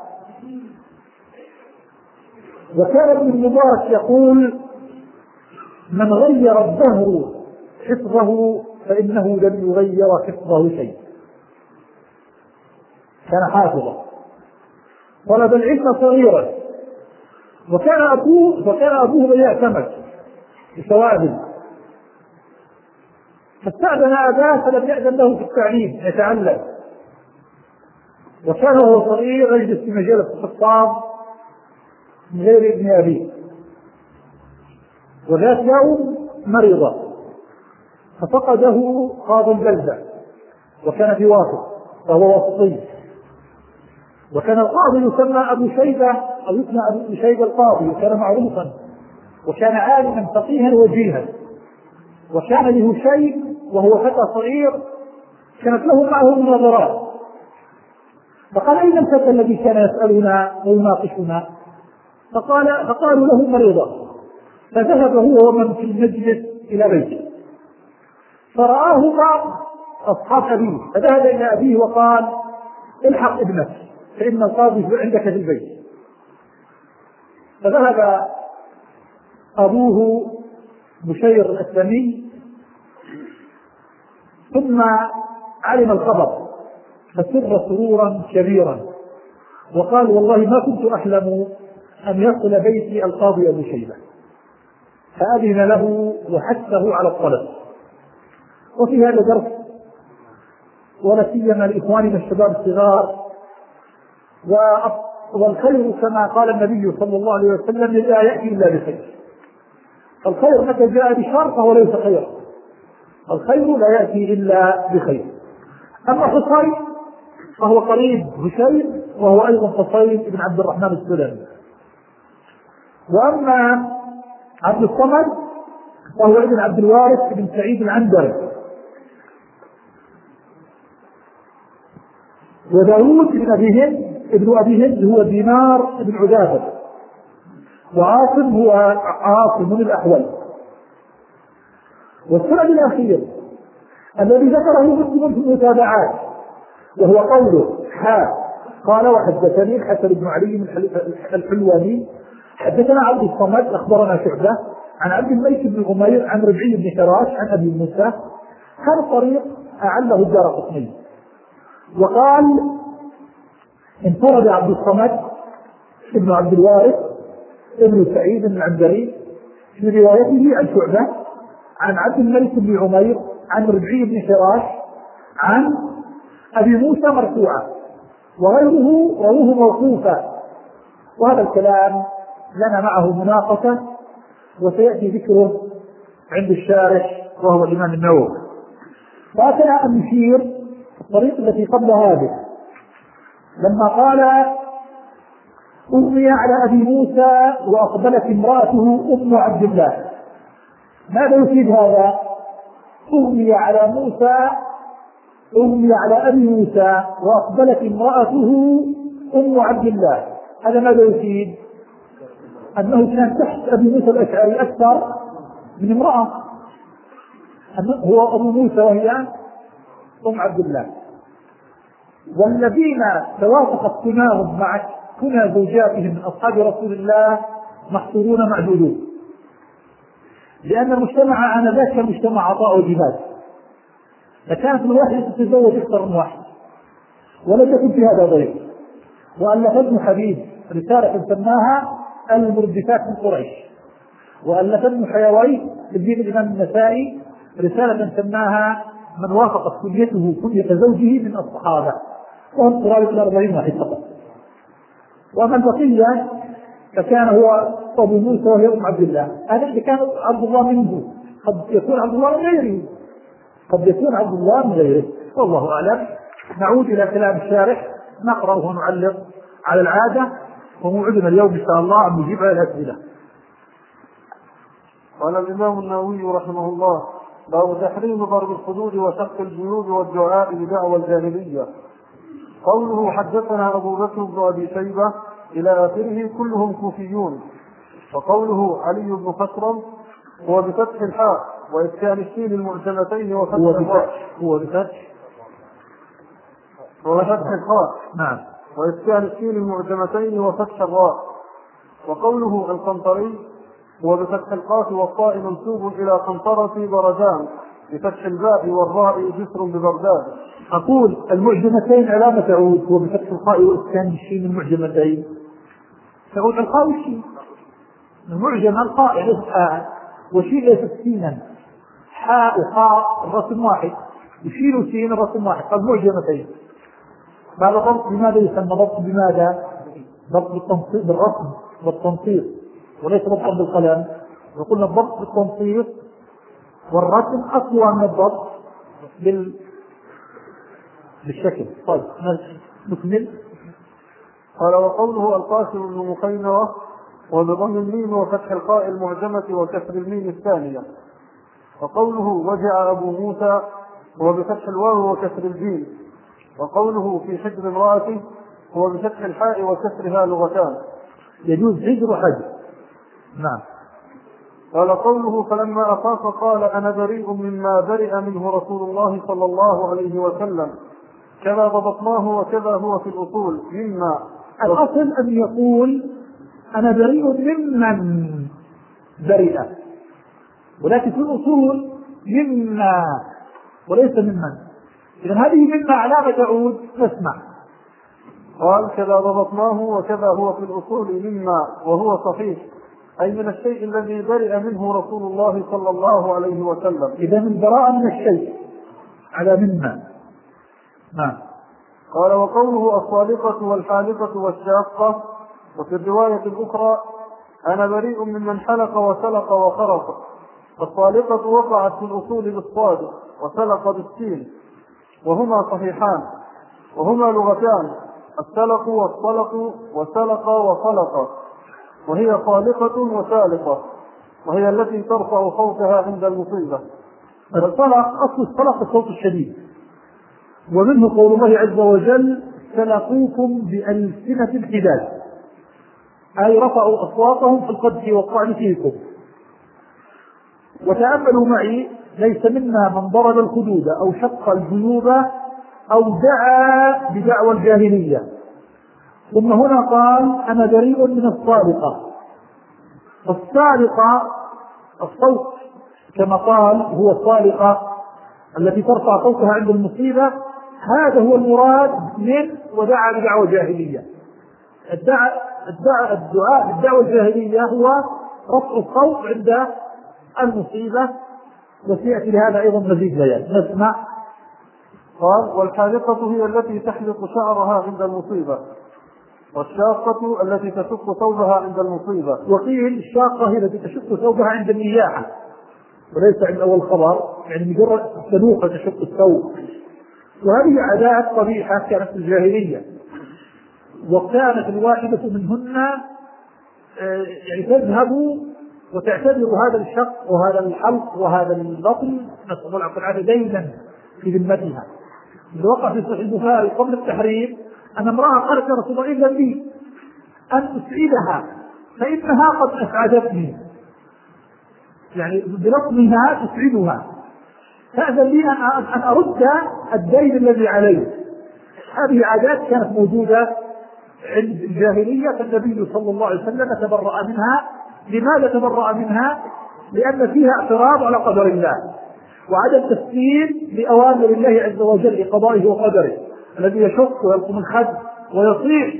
وكان ابن المبارك يقول من غير الدهر حفظه فإنه لم يغير حفظه شيء. كان حافظا طلب العلم صغيرا وكان أبوه وكان أبوه بياع سمك بسواد فاستأذن أباه فلم يأذن له في التعليم يتعلم. وكان وهو صغير يجلس في مجالس الخطاب من غير ابن أبيه. وذات يوم مرض ففقده قاضي البلدة وكان في واسط فهو واسطي. وكان القاضي يسمى أبو شيبة أو يسمى أبو شيبة القاضي وكان معروفا وكان عالما فقيها وجيها. وكان له شيء وهو فتى صغير كانت له معه مناظرات، فقال أين الفتى الذي كان يسألنا ويناقشنا؟ فقال فقالوا له مريضة، فذهب هو ومن في المجلس إلى بيته، فرآه بعض أصحاب أبيه، فذهب إلى أبيه وقال الحق ابنك فإن القاضي عندك في البيت. فذهب أبوه بشير الأسلمي ثم علم الخبر فسر سرورا كبيرا وقال والله ما كنت أحلم أن يصل بيتي القاضي أبو شيبة، فأذن له وحثه على الطلب. وفي هذا درس ولا سيما لإخواننا الشباب الصغار، والخير كما قال النبي صلى الله عليه وسلم لا يأتي إلا بخير. الخير متى جاء بشر فهو ليس خيرا، الخير لا يأتي إلا بخير. أما حصين فهو قريب هشيم وهو أيضا حصين بن عبد الرحمن السلمي. وأما عبد الصمد وهو ابن عبد الوارث بن سعيد العنبري. وداود بن أبي هند ابن أبي هند هو دينار بن عجافة. وعاصم هو عاصم الأحول. والسند الأخير الذي ذكره مسلم في المتابعات وهو قوله حا قال وحدثني الحسن بن علي الحلواني حدثنا عبد الصمد أخبرنا شعبة عن عبد الملك بن عمير عن ربعي بن حراش عن أبي موسى. هذا الطريق أعله الدارقطني وقال انفرد عبد الصمد ابن عبد الوارث ابن سعيد العنبري في روايته عن شعبة عن عبد الملك بن عمير عن ربعي بن حراش عن أبي موسى مرفوعا، وغيره رواه موقوفا. وهذا الكلام لنا معه مناقشة وسيأتي ذكره عند الشارح وهو الإمام النووي. فأتنا أن نشير الطريق التي قبل هذه لما قال أغمي على أبي موسى وأقبلت امرأته أم عبد الله. ماذا يفيد هذا؟ أغمي على موسى أغمي على أبي موسى وأقبلت امرأته أم عبد الله. هذا ماذا يفيد؟ أنه كان تحت أبي موسى الأشعري أكثر من امرأة، هو أبو موسى وهي أم عبد الله. والذين توافقت كناهم مع كنا زوجاتهم من أصحاب رسول الله محصورون معدودون، لأن المجتمع آنذاك كان مجتمع عطاء وجهاد، فكانت الواحدة تتزوج أكثر من واحد ولم يكن في هذا ضيف. وألف ابن حبيب رسالة سماها المردفات من قريش، وألف ابن حيوي ابن الإمام النسائي رسالة سماها من وافقت كنيته كنية زوجه من الصحابة، وهم قرابة الأربعين واحد فقط. وأما البقية فكان هو أبو موسى وهي أم عبد الله. هذا اللي كان عبد الله منه، قد يكون عبد الله من غيره، قد يكون عبد الله من غيره، والله أعلم. نعود إلى كلام الشارح نقرأ ونعلق على العادة، وموعدنا اليوم إن شاء الله أن نجيب على الأسئلة. قال الإمام النووي رحمه الله: باب تحريم ضرب الحدود وشق الجيوب والدعاء بدعوى الجاهلية. قوله حدثنا أبو بكر بن أبي شيبة إلى آخره كلهم كوفيون. وقوله علي بن خشرم هو بفتح الحاء وإسكان الشين المعجمتين وفتح الراء هو بفتح وفتح الحاء نعم وإسكان الشين المعجمتين وفتح الراء. وقوله القنطري هو بفتح القاف والطاء منسوب إلى قنطرة برزان بفتح الباء والراء جسر ببغداد. أقول المعجمتين علامة تعود هو بفتح القاء وإسكان الشين المعجمتين، تعود القاء والشين. المعجم القاء ليس حاء وشين ليس سينا، حاء وقاء الرسم واحد وشين وسين الرسم واحد، فالمعجمتين. هذا ضبط بماذا يسمى ضبط بماذا؟ ضبط بالتنصيب بالرسم والتنصيب وليس ضبطا بالقلم. وقلنا الضبط بالتنصيب والرسم أقوى من الضبط بال... بالشكل. طيب نكمل. قال وقوله القاسم بن مخيمرة وبضم الميم وفتح القاء المعجمة وكسر الميم الثانية. وقوله وجع أبو موسى هو بفتح الواو وكسر الجيم، وقوله في حجر امرأته هو بفتح الحاء وكسرها لغتان. يجوز حجر وحجر. نعم. قال قوله فلما أفاق قال أنا بريء مما برئ منه رسول الله صلى الله عليه وسلم كذا ضبطناه وكذا هو في الأصول مما. الأصل أن يقول أنا بريء ممن برئ، ولكن في الأصول مما وليس ممن. إذن هذه مما علامة تعود نسمع. قال كذا ضبطناه وكذا هو في الأصول مما وهو صحيح، أي من الشيء الذي برئ منه رسول الله صلى الله عليه وسلم. إذا من براءة من الشيء على مما. نعم. قال وقوله الصالقة والحالقة والشاقة، وفي الرواية الأخرى أنا بريء ممن حلق وسلق وخرق. الصالقة وقعت في الأصول بالصاد وسلق بالسين وهما صحيحان وهما لغتان، السلق والصلق وسلق وخلق، وهي خالقة وسالقة، وهي التي ترفع صوتها عند المصيبة. الصلق أصل الصلق الصوت الشديد، ومنه قول الله عز وجل سلقوكم بألسنة الحداد، أي رفعوا أصواتهم في القدح والطعن فيكم. وتأملوا معي ليس منا من ضرب الخدود أو شق الجيوب أو دعا بدعوى الجاهلية، ثم هنا قال أنا بريء من الصالقة. الصالقة الصوت كما قال هو الصالقة التي ترفع صوتها عند المصيبة، هذا هو المراد من ودعا بدعوى الجاهلية. الدعاء الدعاء الدعاء بالدعوى الجاهلية هو رفع الصوت عند المصيبة، وسيأتي لهذا أيضا مزيد بيان. نسمع. قال والحالقة هي التي تحلق شعرها عند المصيبة، والشاقة التي تشق ثوبها عند المصيبة. وقيل الشاقة هي التي تشق ثوبها عند النياحة وليس عند أول خبر، يعني مجرد السلوخة تشق الثوب. وهذه عادات قبيحة كانت في الجاهلية، وكانت الواحدة منهن يعني تذهب وتعتبر هذا الشق وهذا الحلق وهذا البطن نسأل الله العافية دينا في ذمتها. وقع في صحيح البخاري قبل التحريم أن امرأة قالت يا رسول الله إذن لي أن أسعدها فإنها قد أسعدتني، يعني بلطمها تسعدها، فأذن لي أن أرد الدين الذي علي. هذه عادات كانت موجودة عند الجاهلية، فالنبي صلى الله عليه وسلم تبرأ منها. لماذا تبرأ منها؟ لأن فيها اعتراض على قدر الله وعدم تسليم لأوامر الله عز وجل لقضائه وقدره، الذي يشق ويلقم الخد ويصيح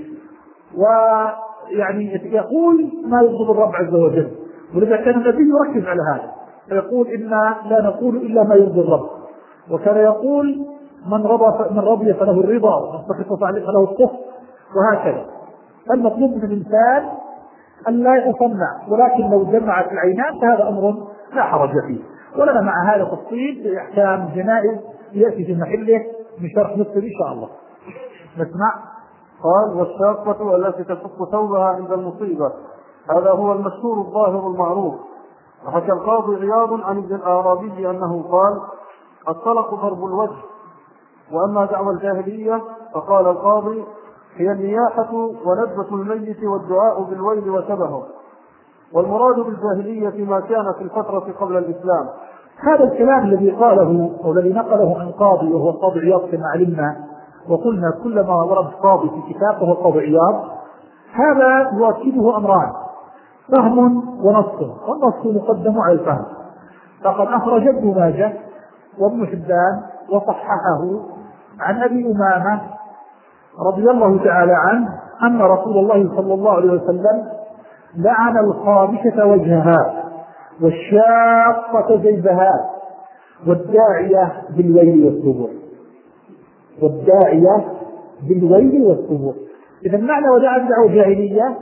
ويعني يقول ما يغضب الرب عز وجل. ولذا كان النبي يركز على هذا فيقول إنا لا نقول إلا ما يرضي الرب، وكان يقول من رضى من رضي فله الرضا ومن سخط فله السخط، وهكذا. فالمطلوب من الإنسان أن لا يتصنع، ولكن لو جمعت العينان فهذا أمر لا حرج فيه. ولنا مع هذا تفصيل في أحكام الجنائز يأتي في محله من شرح نصف إن شاء الله. نسمع. قال والشاقة التي تشق ثوبها عند المصيبة، هذا هو المشهور الظاهر المعروف. وحكى القاضي عياض عن ابن الأعرابي أنه قال الطلق ضرب الوجه. وأما دعوى الجاهلية فقال القاضي هي النياحة وندبة الميت والدعاء بالويل وشبهه، والمراد بالجاهلية ما كان في الفترة قبل الإسلام. هذا الكلام الذي قاله أو الذي نقله عن القاضي وهو القاضي عياض كما علمنا، وقلنا كلما ورد القاضي في كتاب فهو القاضي عياض، هذا يؤكده أمران: فهم ونص، والنص مقدم على الفهم. فقد أخرج ابن ماجه وابن حبان وصححه عن أبي أمامة رضي الله تعالى عنه أن رسول الله صلى الله عليه وسلم لعن الخامشة وجهها والشاقة جيبها والداعية بالويل والثبور. والداعية بالويل والثبور. إذا المعنى ودعا بدعوى جاهلية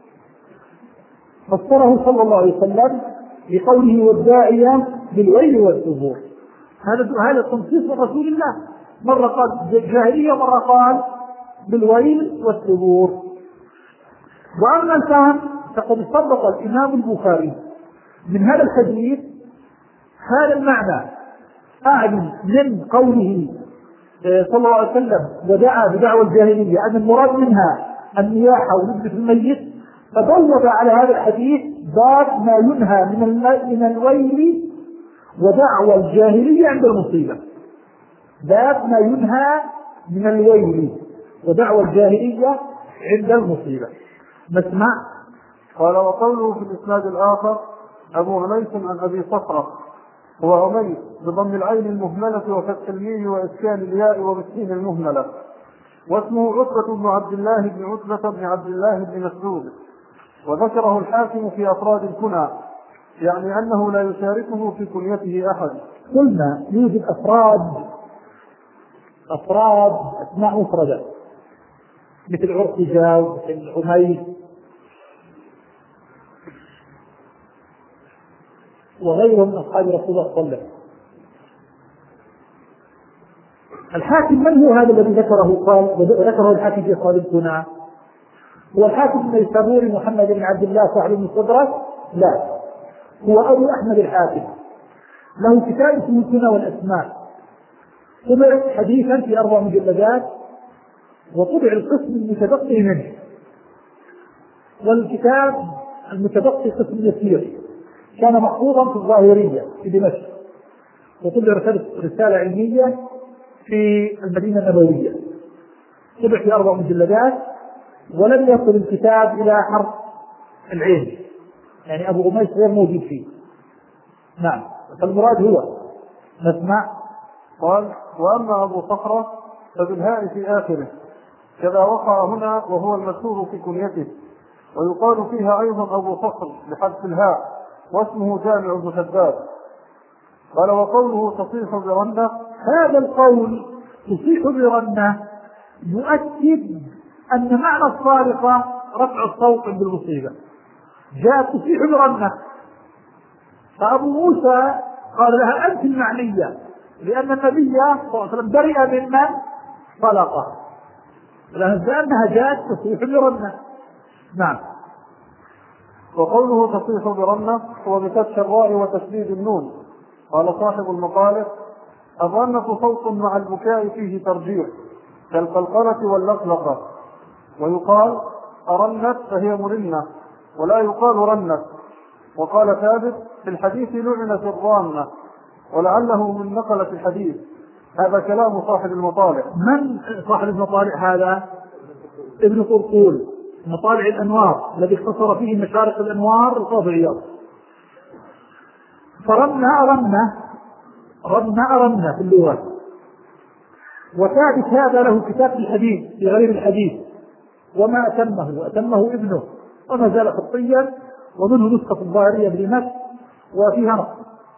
فسره صلى الله عليه وسلم بقوله والداعية بالويل والثبور. هذا هذا تنصيص من رسول الله، مرة قال جاهلية مرة قال بالويل والثبور. وأما الفهم فقد استنبط الإمام البخاري من هذا الحديث هذا المعنى أعني من قوله صلى الله عليه وسلم ودعا بدعوى الجاهلية أن المراد منها النياحة ونسبة الميت، فبوب على هذا الحديث باب ما ينهى من من الويل ودعوى الجاهلية عند المصيبة. باب ما ينهى من الويل ودعوى الجاهلية عند المصيبة. نسمع. قال وقوله في الإسناد الآخر أبو عميس عن أبي صخرة هو عميس بضم العين المهملة وفتح الميم وإسكان الياء وبالسين المهملة، واسمه عتبة بن عبد الله بن عتبة بن عبد الله بن مسعود، وذكره الحاكم في أفراد الكنى، يعني أنه لا يشاركه في كنيته أحد. قلنا يوجد أفراد أفراد أسماء مفردة مثل عرفجة ومثل عميس وغيرهم من أصحاب رسول الله صلى الله عليه وسلم. الحاكم من هو هذا الذي ذكره قال وذكره الحاكم في أفراد الكنى؟ هو الحاكم النيسابوري محمد بن عبد الله صاحب المستدرك؟ لا، هو أبو أحمد الحاكم، له كتاب اسمه الكنى والأسماء، طبع حديثا في أربع مجلدات، وطبع القسم المتبقي منه، والكتاب المتبقي قسم يسير كان محفوظا في الظاهرية في دمشق، وطبع رسالة علمية في المدينة النبوية، طبع في أربع مجلدات، ولم يصل الكتاب إلى حرف العين، يعني أبو عميس غير موجود فيه. نعم، فالمراد هو. نسمع. قال وأما أبو صخرة فبالهاء في آخره، كذا وقع هنا وهو المشهور في كنيته، ويقال فيها أيضا أبو صخر بحذف الهاء، واسمه جامع بن شداد. قال وقوله تصيح برنة، هذا القول تصيح برنة يؤكد أن معنى الصارخة رفع الصوت بالمصيبة، جاءت تصيح برنة، فأبو موسى قال لها أنت المعنية، لأن النبي صلى الله عليه وسلم برئ ممن طلقه، لأنها جاءت تصيح برنة. نعم. وقوله تصيح برنة هو بفتح الراء وتشديد النون. قال صاحب المقالة الرنة صوت مع البكاء فيه ترجيع كالقلقلة واللقلقة، ويقال أرنت فهي مرنة ولا يقال رنت. وقال ثابت في الحديث لعنت الرانة، ولعله من نقلة الحديث. هذا كلام صاحب المطالع. من صاحب المطالع هذا؟ ابن قرطول، مطالع الأنوار الذي اختصر فيه مشارق الأنوار لقاضي عياض. فرمنا رمنا رمنا رمنا في اللغة. وثابت هذا له كتاب في الحديث في غير الحديث، وما أتمه وأتمه ابنه، وما زال خطيا، ومنه نسخة الظاهرية بدمشق وفيها نقص.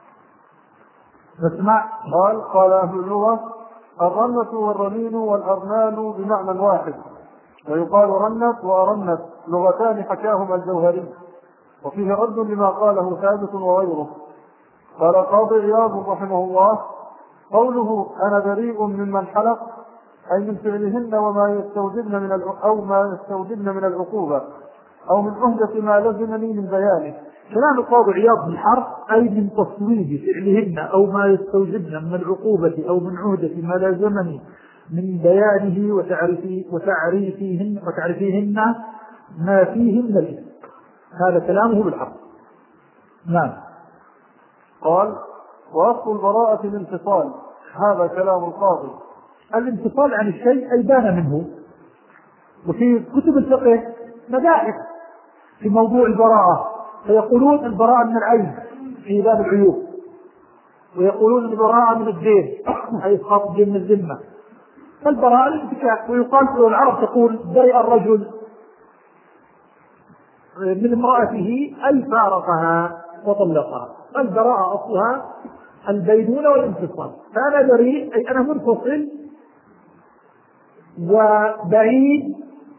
نسمع. قال قال أهل اللغة الرنة والرنين والأرنان بمعنى واحد، ويقال رنت وأرنت لغتان حكاهما الجوهري، وفيه رد لما قاله ثابت وغيره. قال قاضي عياض رحمه الله قوله أنا بريء ممن حلق أي من فعلهن وما يستوجبن من أو ما يستوجبن من العقوبة أو من عهدة ما لزمني من بيانه. كلام القاضي عياض بالحرف أي من تصويب فعلهن أو ما يستوجبن من العقوبة أو من عهدة ما لزمني من بيانه وتعريفه وتعريفهن وتعريفهن ما فيه من الإثم. هذا كلامه بالحرف. نعم. قال وأصل البراءة الانفصال، هذا كلام القاضي. الانفصال عن الشيء أي بان منه، وفي كتب الفقه مباحث في موضوع البراءة، فيقولون البراءة من العين في باب العيوب، ويقولون البراءة من الدين أي إسقاط الدين من الذمة، فالبراءة الانفكاك. ويقال العرب تقول برئ الرجل من امرأته أي فارقها وطلقها. البراءة أصلها البينونة والانفصال، فأنا بريء أي أنا منفصل وبعيد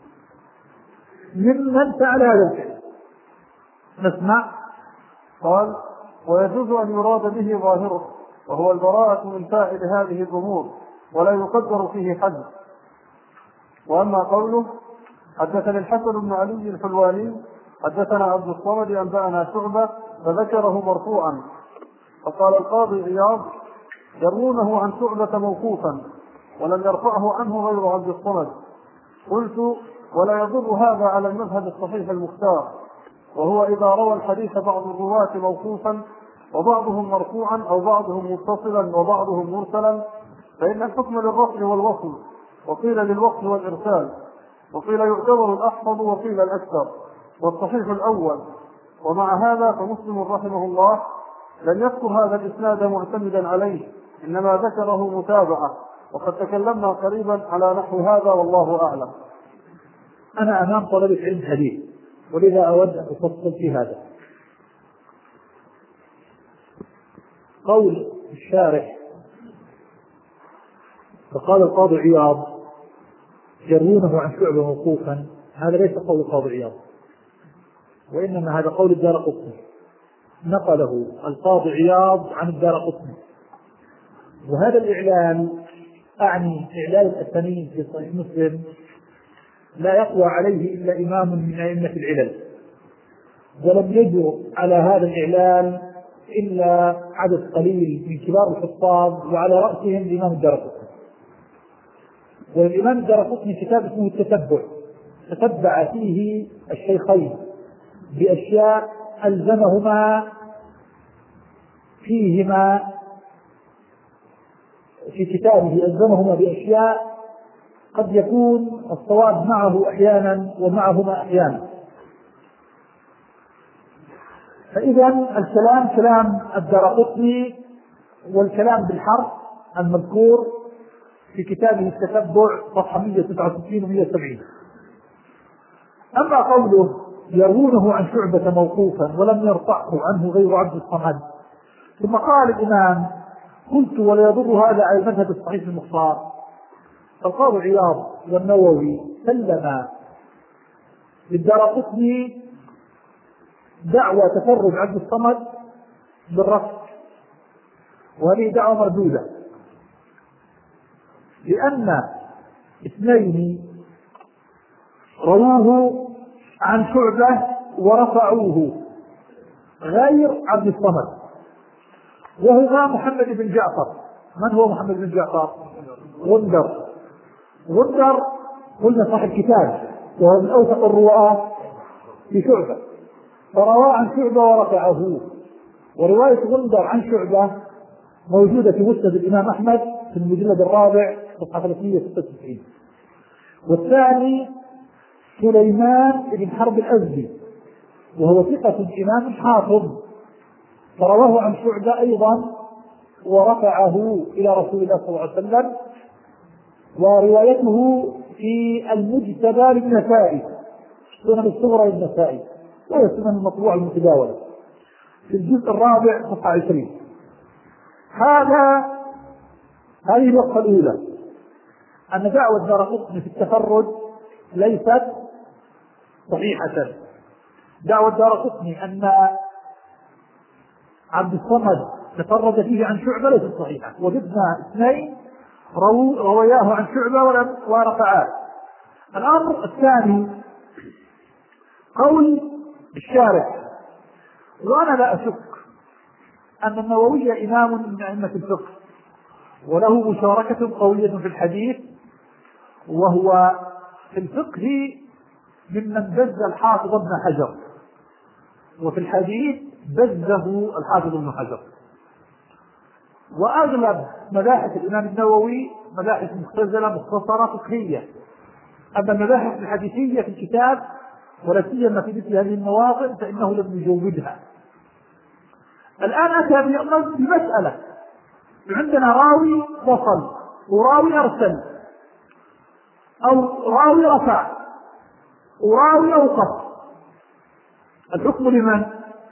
ممن فعل هذا الفعل. نسمع. قال ويجوز أن يراد به ظاهره، وهو البراءة من فاعل هذه الأمور، ولا يقدر فيه حد. وأما قوله حدثني الحسن بن علي الحلواني حدثنا عبد الصمد أنبأنا شعبة فذكره مرفوعا، فقال القاضي عياض: يروونه عن شعبة موقوفا ولم يرفعه عنه غير عبد الصمد. قلت: ولا يضر هذا على المذهب الصحيح المختار، وهو إذا روى الحديث بعض الرواة موقوفا وبعضهم مرفوعا أو بعضهم متصلا وبعضهم مرسلا، فإن الحكم للرفع والوصل، وقيل للوصل والإرسال، وقيل يعتبر الأحفظ وقيل الأكثر، والصحيح الأول. ومع هذا فمسلم رحمه الله لم يذكر هذا الإسناد معتمدا عليه، إنما ذكره متابعة، وقد تكلمنا قريبا على نحو هذا والله أعلم. أنا أمام طلبة علم حديث، ولذا أود أن أفصل في هذا. قول الشارح: فقال القاضي عياض: يروونه عن شعبة موقوفا، هذا ليس قول القاضي عياض، وإنما هذا قول الدارقطني، نقله القاضي عياض عن الدارقطني. وهذا الإعلان أعني إعلان الأسانيد في صحيح مسلم لا يقوى عليه إلا إمام من أئمة العلل، ولم يجر على هذا الإعلان إلا عدد قليل من كبار الحفاظ، وعلى رأسهم الإمام الدارقطني. والإمام الدارقطني كتاب اسمه التتبع، تتبع فيه الشيخين بأشياء ألزمهما فيهما في كتابه، ألزمهما بأشياء قد يكون الصواب معه أحيانا ومعهما أحيانا. فإذا الكلام كلام الدارقطني، والكلام بالحرف المذكور في كتابه التتبع صفحة مئة وتسعة وستين و مئة وسبعين. أما قوله يروونه عن شعبة موقوفا ولم يرفعه عنه غير عبد الصمد، ثم قال الإمام: قلت ولا يضر هذا على المذهب الصحيح المختار. القاضي عياض والنووي سلم للدارقطني دعوى تفرد عبد الصمد بالرفع، وهذه دعوة مردودة، لأن اثنين رووه عن شعبة ورفعوه غير عبد الصمد، وهو محمد بن جعفر. من هو محمد بن جعفر؟ غندر. غندر قلنا صاحب الكتاب، وهو من أوثق الرواة في شعبة، فروى عن شعبة ورفعه. ورواية غندر عن شعبة موجودة في مسند الإمام أحمد في المجلد الرابع صفحة ثلاثمئة وستة وتسعين. والثاني سليمان بن حرب الأزدي، وهو ثقة إمام حافظ، فرواه عن شعبة أيضا ورفعه إلى رسول الله صلى الله عليه وسلم. وروايته في المجتبى للنسائي، السنن الصغرى للنسائي، وهي السنن المطبوعة المتداولة، في الجزء الرابع صفحة عشرين. هذا هذه الوقفة الأولى، أن دعوة الدارقطني في التفرد ليست صحيحة. دعوة الدارقطني أن عبد الصمد تفرد فيه عن شعبة ليست صحيحة، وجدنا اثنين روياه عن شعبة ولم ورفعاه. الأمر الثاني قول الشارح: وأنا لا أشك أن النووي إمام من أئمة الفقه، وله مشاركة قوية في الحديث، وهو في الفقه ممن بز الحافظ ابن حجر، وفي الحديث بزه الحافظ ابن حجر. وأغلب مباحث الإمام النووي مباحث مختزلة مختصرة فقهية، أما المباحث الحديثية في الكتاب ولا سيما في مثل هذه المواطن فإنه لم يجودها. الآن أتى بمسألة: عندنا راوي وصل وراوي أرسل، أو راوي رفع وراوي أوقف، الحكم لمن؟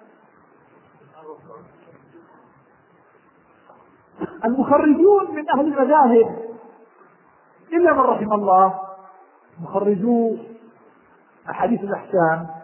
المخرجون من أهل المذاهب إلا من رحم الله، مخرجو أحاديث الأحكام